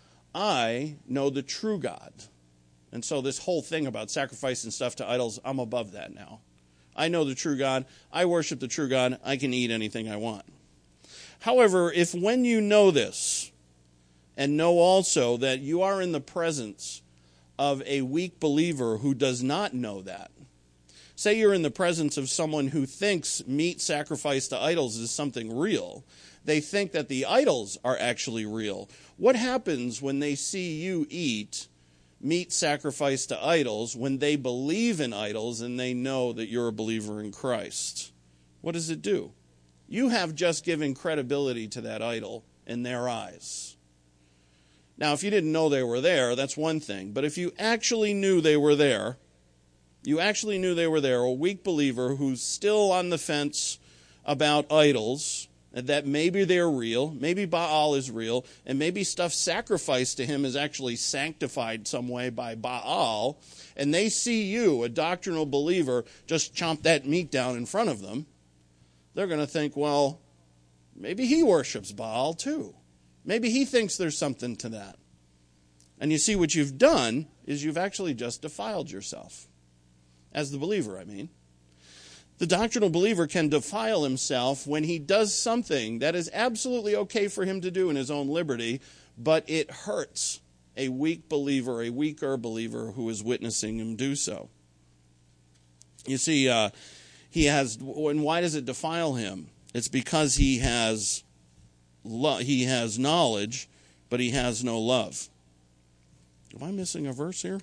I know the true God. And so this whole thing about sacrificing stuff to idols, I'm above that now. I know the true God. I worship the true God. I can eat anything I want. However, if when you know this, and know also that you are in the presence of a weak believer who does not know that, say you're in the presence of someone who thinks meat sacrificed to idols is something real. They think that the idols are actually real. What happens when they see you eat meat sacrificed to idols when they believe in idols and they know that you're a believer in Christ? What does it do? You have just given credibility to that idol in their eyes. Now, if you didn't know they were there, that's one thing. But if you actually knew they were there, you actually knew they were there, a weak believer who's still on the fence about idols, and that maybe they're real, maybe Baal is real, and maybe stuff sacrificed to him is actually sanctified some way by Baal, and they see you, a doctrinal believer, just chomp that meat down in front of them, they're going to think, well, maybe he worships Baal too. Maybe he thinks there's something to that. And you see, what you've done is you've actually just defiled yourself. As the believer, I mean. The doctrinal believer can defile himself when he does something that is absolutely okay for him to do in his own liberty, but it hurts a weak believer, a weaker believer who is witnessing him do so. You see, uh, he has, and why does it defile him? It's because he has lo- he has knowledge, but he has no love. Am I missing a verse here?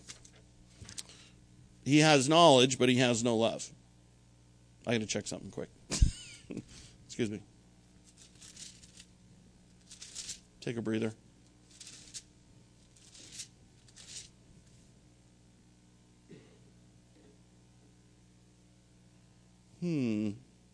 He has knowledge, but he has no love. I got to check something quick. Excuse me. Take a breather. Hmm.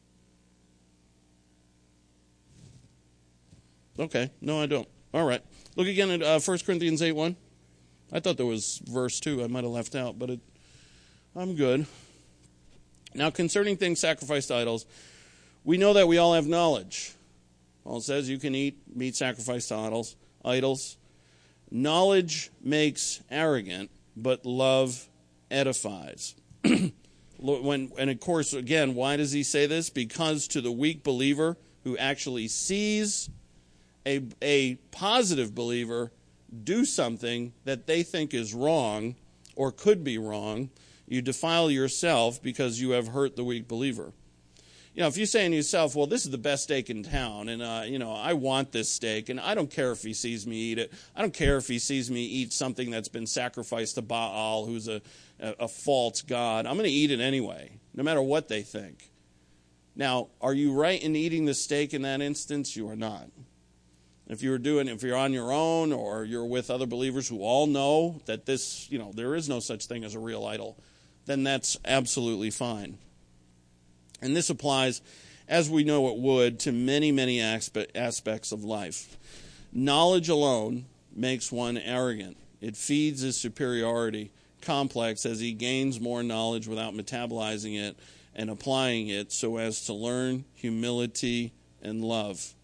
Okay. No, I don't. All right. Look again at uh, First Corinthians eight one. I thought there was verse two I might have left out, but it, I'm good. Now, concerning things sacrificed to idols, we know that we all have knowledge. Paul says you can eat meat sacrificed to idols. idols. Knowledge makes arrogant, but love edifies. When, and of course, again, why does he say this? Because to the weak believer who actually sees a, a positive believer do something that they think is wrong or could be wrong, you defile yourself because you have hurt the weak believer. You know, if you're saying to yourself, well, this is the best steak in town, and, uh, you know, I want this steak, and I don't care if he sees me eat it. I don't care if he sees me eat something that's been sacrificed to Baal, who's a, a, a false god. I'm going to eat it anyway, no matter what they think. Now, are you right in eating the steak in that instance? You are not. If you're doing, if you're on your own or you're with other believers who all know that this, you know, there is no such thing as a real idol, then that's absolutely fine. And this applies, as we know it would, to many, many aspe- aspects of life. Knowledge alone makes one arrogant. It feeds his superiority complex as he gains more knowledge without metabolizing it and applying it so as to learn humility and love.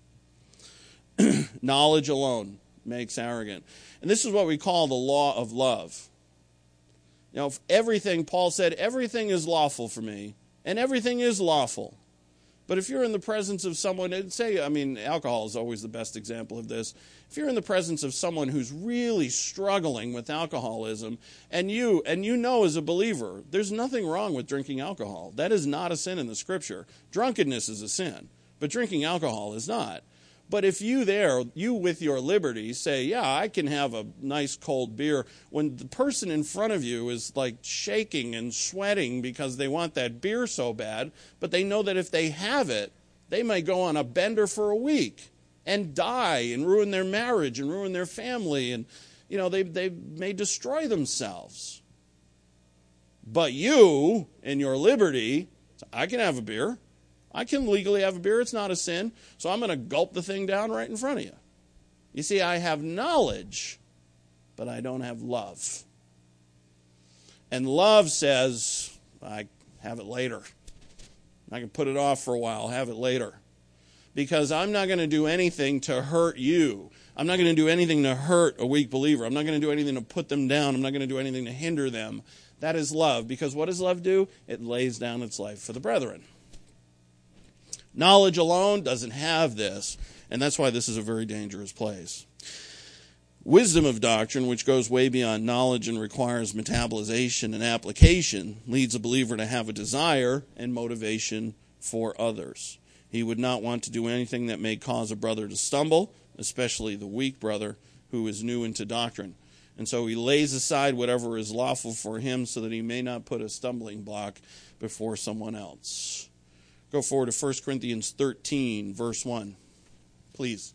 Knowledge alone makes arrogant. And this is what we call the law of love. You know, if everything, Paul said, everything is lawful for me, and everything is lawful. But if you're in the presence of someone, say, I mean, alcohol is always the best example of this. If you're in the presence of someone who's really struggling with alcoholism, and you and you know as a believer, there's nothing wrong with drinking alcohol. That is not a sin in the Scripture. Drunkenness is a sin, but drinking alcohol is not. But if you there, you with your liberty, say, yeah, I can have a nice cold beer, when the person in front of you is like shaking and sweating because they want that beer so bad, but they know that if they have it, they might go on a bender for a week and die and ruin their marriage and ruin their family, and you know they they may destroy themselves. But you, in your liberty, I can have a beer. I can legally have a beer. It's not a sin. So I'm going to gulp the thing down right in front of you. You see, I have knowledge, but I don't have love. And love says, I have it later. I can put it off for a while, have it later. Because I'm not going to do anything to hurt you. I'm not going to do anything to hurt a weak believer. I'm not going to do anything to put them down. I'm not going to do anything to hinder them. That is love. Because what does love do? It lays down its life for the brethren. Knowledge alone doesn't have this, and that's why this is a very dangerous place. Wisdom of doctrine, which goes way beyond knowledge and requires metabolization and application, leads a believer to have a desire and motivation for others. He would not want to do anything that may cause a brother to stumble, especially the weak brother who is new into doctrine. And so he lays aside whatever is lawful for him so that he may not put a stumbling block before someone else. Go forward to First Corinthians thirteen, verse one, please.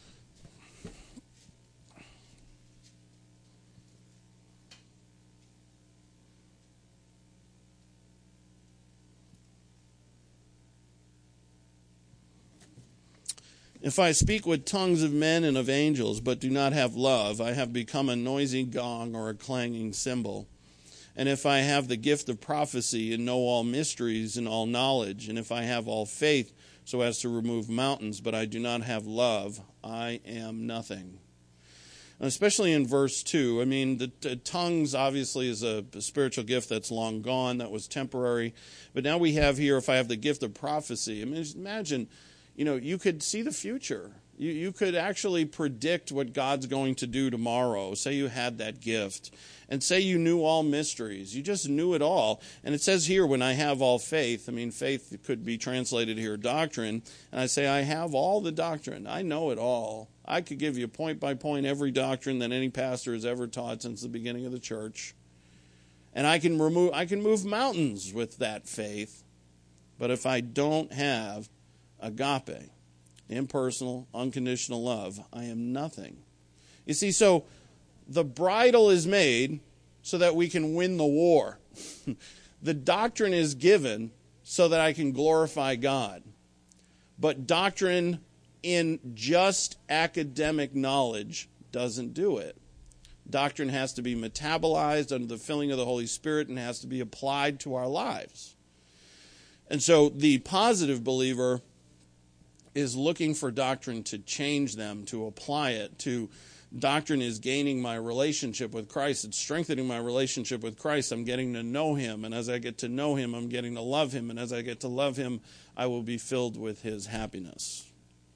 If I speak with tongues of men and of angels, but do not have love, I have become a noisy gong or a clanging cymbal. And if I have the gift of prophecy and know all mysteries and all knowledge, and if I have all faith so as to remove mountains, but I do not have love, I am nothing. And especially in verse two, I mean, the, the tongues obviously is a, a spiritual gift that's long gone, that was temporary. But now we have here, if I have the gift of prophecy, I mean, imagine, you know, you could see the future. You, you could actually predict what God's going to do tomorrow. Say you had that gift. And say you knew all mysteries. You just knew it all. And it says here, when I have all faith, I mean, faith could be translated here doctrine. And I say, I have all the doctrine. I know it all. I could give you point by point every doctrine that any pastor has ever taught since the beginning of the church. And I can remove, I can move mountains with that faith. But if I don't have agape, impersonal, unconditional love, I am nothing. You see, so the bridle is made so that we can win the war. The doctrine is given so that I can glorify God. But doctrine in just academic knowledge doesn't do it. Doctrine has to be metabolized under the filling of the Holy Spirit and has to be applied to our lives. And so the positive believer is looking for doctrine to change them, to apply it, to doctrine is gaining my relationship with Christ. It's strengthening my relationship with Christ. I'm getting to know him. And as I get to know him, I'm getting to love him. And as I get to love him, I will be filled with his happiness.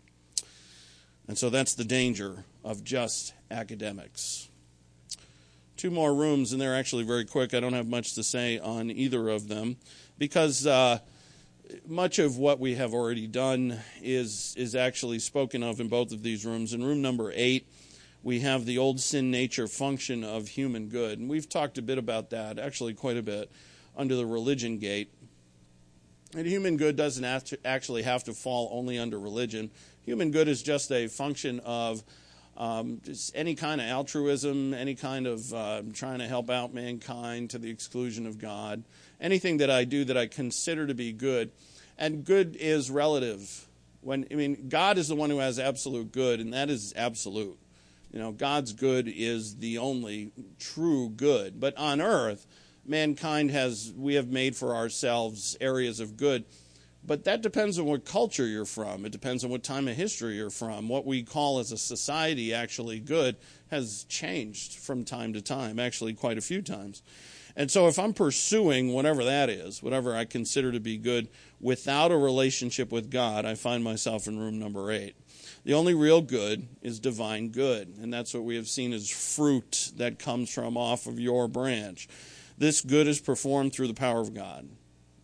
And so that's the danger of just academics. Two more rooms, and they're actually very quick. I don't have much to say on either of them because uh, much of what we have already done is, is actually spoken of in both of these rooms. In room number eight, we have the old sin nature function of human good. And we've talked a bit about that, actually quite a bit, under the religion gate. And human good doesn't have to actually have to fall only under religion. Human good is just a function of um, just any kind of altruism, any kind of uh, trying to help out mankind to the exclusion of God. Anything that I do that I consider to be good. And good is relative. When I mean, God is the one who has absolute good, and that is absolute. You know, God's good is the only true good. But on earth, mankind has, we have made for ourselves areas of good. But that depends on what culture you're from. It depends on what time of history you're from. What we call as a society actually good has changed from time to time, actually quite a few times. And so if I'm pursuing whatever that is, whatever I consider to be good, without a relationship with God, I find myself in room number eight. The only real good is divine good, and that's what we have seen as fruit that comes from off of your branch. This good is performed through the power of God.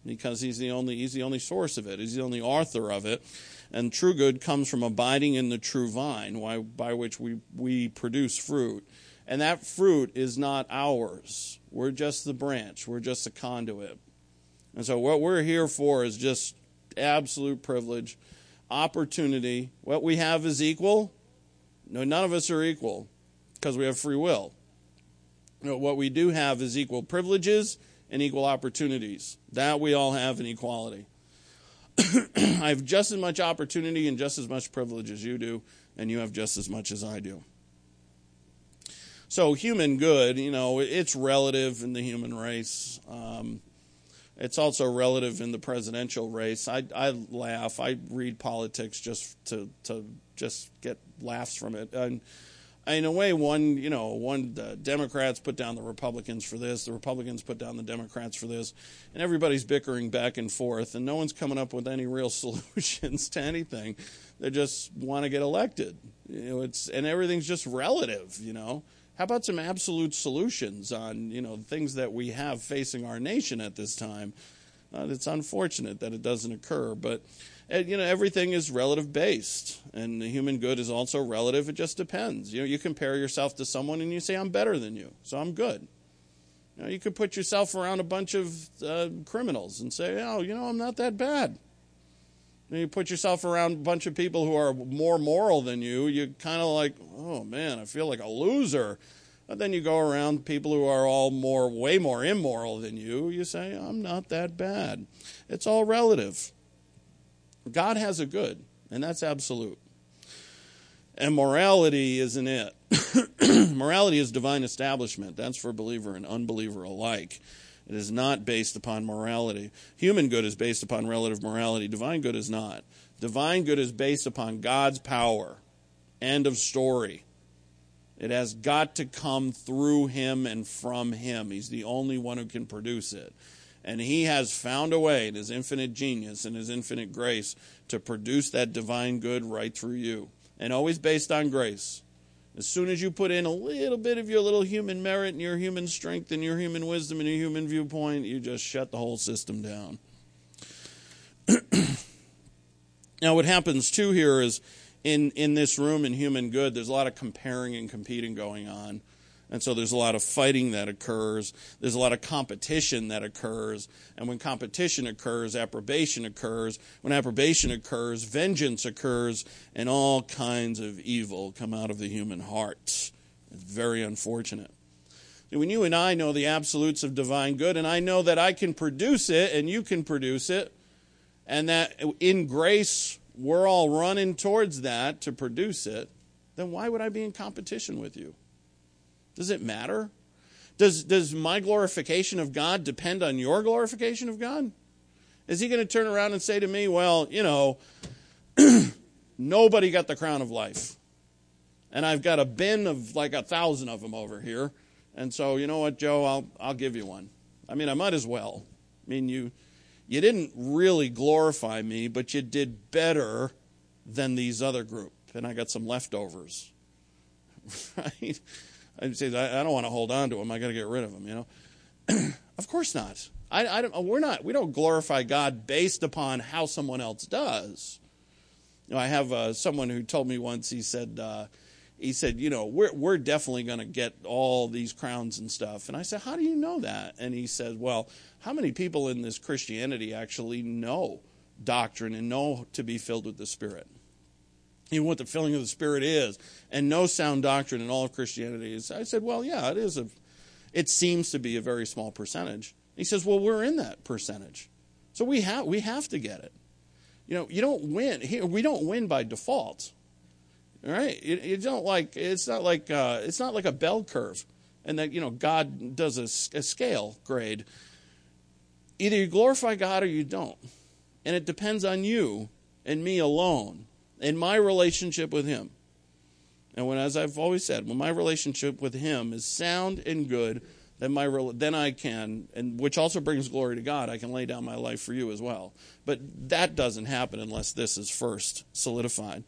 because he's the only he's the only source of it. He's the only author of it. And true good comes from abiding in the true vine, why, by which we, we produce fruit. And that fruit is not ours. We're just the branch. We're just a conduit. And so what we're here for is just absolute privilege, opportunity. What we have is equal. No, none of us are equal because we have free will. You know, what we do have is equal privileges and equal opportunities. That we all have in equality. I have just as much opportunity and just as much privilege as you do, and you have just as much as I do. So human good, you know, it's relative in the human race. Um, it's also relative in the presidential race. I, I laugh. I read politics just to to just get laughs from it. And in a way, one, you know, one the Democrats put down the Republicans for this, the Republicans put down the Democrats for this, and everybody's bickering back and forth, and no one's coming up with any real solutions to anything. They just want to get elected. You know, it's and everything's just relative, you know. How about some absolute solutions on, you know, things that we have facing our nation at this time? Uh, it's unfortunate that it doesn't occur, but you know, everything is relative based, and the human good is also relative. It just depends. You know, you compare yourself to someone and you say, I'm better than you, so I'm good. You know, you could put yourself around a bunch of uh, criminals and say, oh, you know, I'm not that bad. And you put yourself around a bunch of people who are more moral than you, you kind of like, oh man, I feel like a loser. But then you go around people who are all more, way more immoral than you, you say, I'm not that bad. It's all relative. God has a good, and that's absolute. And morality isn't it. Morality is divine establishment. That's for believer and unbeliever alike. It is not based upon morality. Human good is based upon relative morality. Divine good is not. Divine good is based upon God's power. End of story. It has got to come through him and from him. He's the only one who can produce it. And he has found a way in his infinite genius and his infinite grace to produce that divine good right through you. And always based on grace. As soon as you put in a little bit of your little human merit and your human strength and your human wisdom and your human viewpoint, you just shut the whole system down. Now what happens too here is in, in this room in human good, there's a lot of comparing and competing going on. And so there's a lot of fighting that occurs. There's a lot of competition that occurs. And when competition occurs, approbation occurs. When approbation occurs, vengeance occurs. And all kinds of evil come out of the human heart. It's very unfortunate. When you and I know the absolutes of divine good, and I know that I can produce it and you can produce it, and that in grace we're all running towards that to produce it, then why would I be in competition with you? Does it matter? Does does my glorification of God depend on your glorification of God? Is he going to turn around and say to me, well, you know, nobody got the crown of life. And I've got a bin of like a thousand of them over here. And so, you know what, Joe, I'll I'll give you one. I mean, I might as well. I mean, you you didn't really glorify me, but you did better than these other group. And I got some leftovers. Right? I say I don't want to hold on to them. I got to get rid of them. You know, of course not. I, I don't. We're not. We don't glorify God based upon how someone else does. You know, I have uh, someone who told me once. He said, uh, he said, you know, we're we're definitely going to get all these crowns and stuff. And I said, how do you know that? And he said, well, how many people in this Christianity actually know doctrine and know to be filled with the Spirit? You know what the filling of the Spirit is, and no sound doctrine in all of Christianity is. I said, well, yeah, it is a, it seems to be a very small percentage. He says, well, we're in that percentage, so we have we have to get it. You know, you don't win here. We don't win by default. All right, you, you don't like. It's not like uh, it's not like a bell curve, and that you know God does a, a scale grade. Either you glorify God or you don't, and it depends on you and me alone. In my relationship with him. And when, as I've always said, when my relationship with him is sound and good, then my then I can, and which also brings glory to God, I can lay down my life for you as well. But that doesn't happen unless this is first solidified.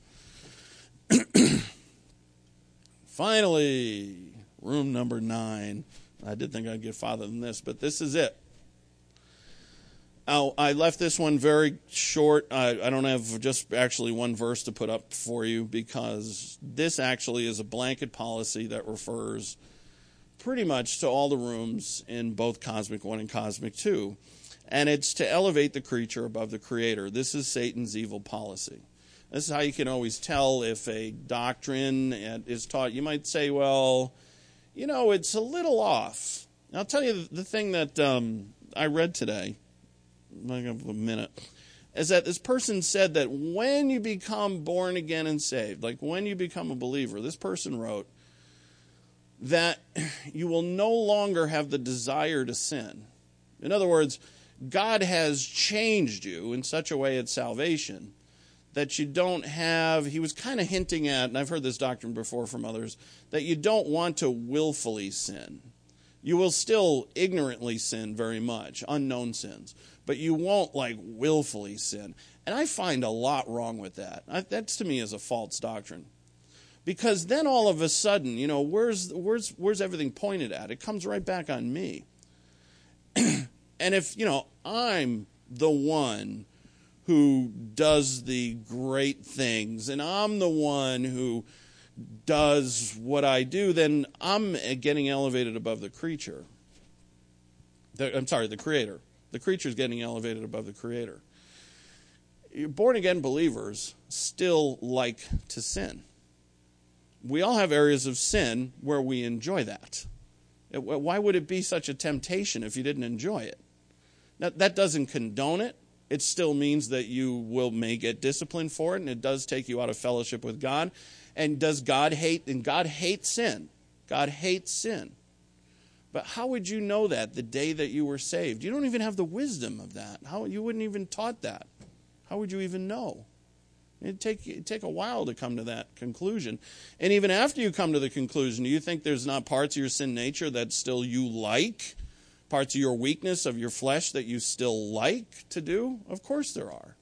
Finally, room number nine. I did think I'd get farther than this, but this is it. Now, I left this one very short. I, I don't have just actually one verse to put up for you because this actually is a blanket policy that refers pretty much to all the rooms in both Cosmic one and Cosmic two. And it's to elevate the creature above the creator. This is Satan's evil policy. This is how you can always tell if a doctrine is taught. You might say, well, you know, it's a little off. And I'll tell you the thing that um, I read today. I have a minute, is that this person said that when you become born again and saved, like when you become a believer, this person wrote that you will no longer have the desire to sin. In other words, God has changed you in such a way at salvation that you don't have, he was kind of hinting at, and I've heard this doctrine before from others, that you don't want to willfully sin. You will still ignorantly sin very much, unknown sins, but you won't like willfully sin. And I find a lot wrong with that. I, that to me is a false doctrine. Because then all of a sudden, you know, where's where's where's everything pointed at? It comes right back on me. And if, you know, I'm the one who does the great things and I'm the one who does what I do, then I'm getting elevated above the creature. The, I'm sorry, the creator. The creature is getting elevated above the creator. Born-again believers still like to sin. We all have areas of sin where we enjoy that. Why would it be such a temptation if you didn't enjoy it? Now, that doesn't condone it. It still means that you will may get disciplined for it, and it does take you out of fellowship with God. And does God hate? And God hates sin. God hates sin. But how would you know that the day that you were saved? You don't even have the wisdom of that. How you wouldn't even taught that. How would you even know? It'd take, it'd take a while to come to that conclusion. And even after you come to the conclusion, do you think there's not parts of your sin nature that still you like? Parts of your weakness, of your flesh that you still like to do? Of course there are.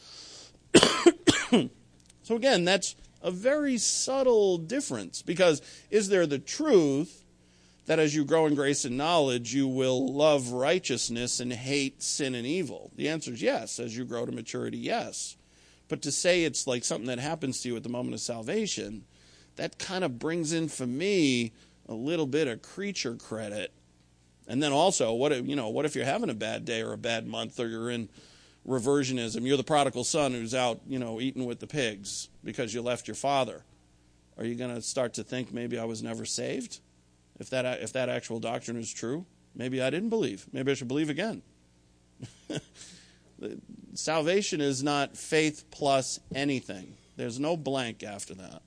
So again, that's a very subtle difference. Because is there the truth that as you grow in grace and knowledge, you will love righteousness and hate sin and evil? The answer is yes. As you grow to maturity, yes. But to say it's like something that happens to you at the moment of salvation, that kind of brings in for me a little bit of creature credit. And then also, what if, you know, what if you're having a bad day or a bad month, or you're in reversionism? You're the prodigal son who's out, you know, eating with the pigs because you left your father. Are you going to start to think maybe I was never saved? If that if that actual doctrine is true, maybe I didn't believe. Maybe I should believe again. Salvation is not faith plus anything. There's no blank after that.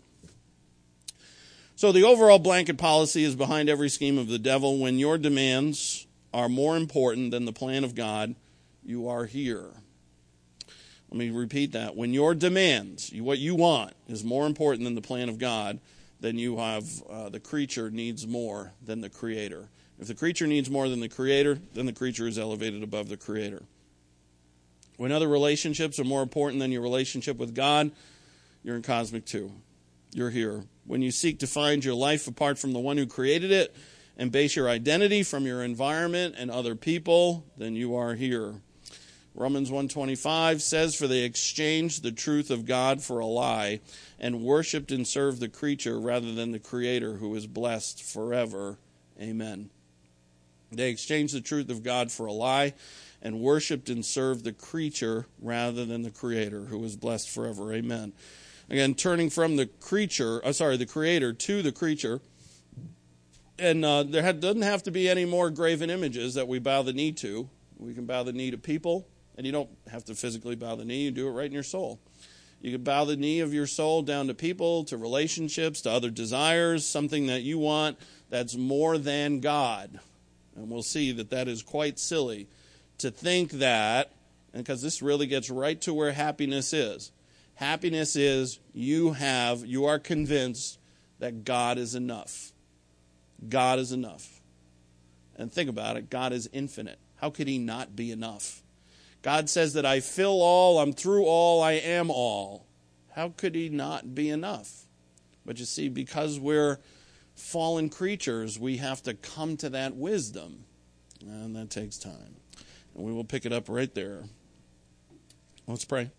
So the overall blanket policy is behind every scheme of the devil. When your demands are more important than the plan of God, you are here. Let me repeat that. When your demands, what you want, is more important than the plan of God, then you have uh, the creature needs more than the creator. If the creature needs more than the creator, then the creature is elevated above the creator. When other relationships are more important than your relationship with God, you're in Cosmic two. You're here. When you seek to find your life apart from the one who created it and base your identity from your environment and other people, then you are here. Romans one twenty-five says, "For they exchanged the truth of God for a lie and worshipped and served the creature rather than the Creator, who is blessed forever. Amen." They exchanged the truth of God for a lie and worshipped and served the creature rather than the Creator, who is blessed forever. Amen. Again, turning from the creature, uh, sorry, the Creator to the creature. And uh, there ha- doesn't have to be any more graven images that we bow the knee to. We can bow the knee to people, and you don't have to physically bow the knee. You do it right in your soul. You can bow the knee of your soul down to people, to relationships, to other desires, something that you want that's more than God. And we'll see that that is quite silly to think that, and because this really gets right to where happiness is. Happiness is you have, you are convinced that God is enough. God is enough. And think about it, God is infinite. How could he not be enough? God says that I fill all, I'm through all, I am all. How could he not be enough? But you see, because we're fallen creatures, we have to come to that wisdom. And that takes time. And we will pick it up right there. Let's pray.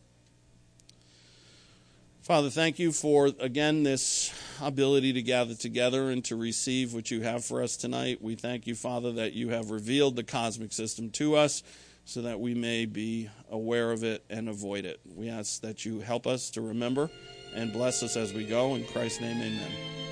Father, thank you for, again, this ability to gather together and to receive what you have for us tonight. We thank you, Father, that you have revealed the cosmic system to us so that we may be aware of it and avoid it. We ask that you help us to remember and bless us as we go. In Christ's name, amen.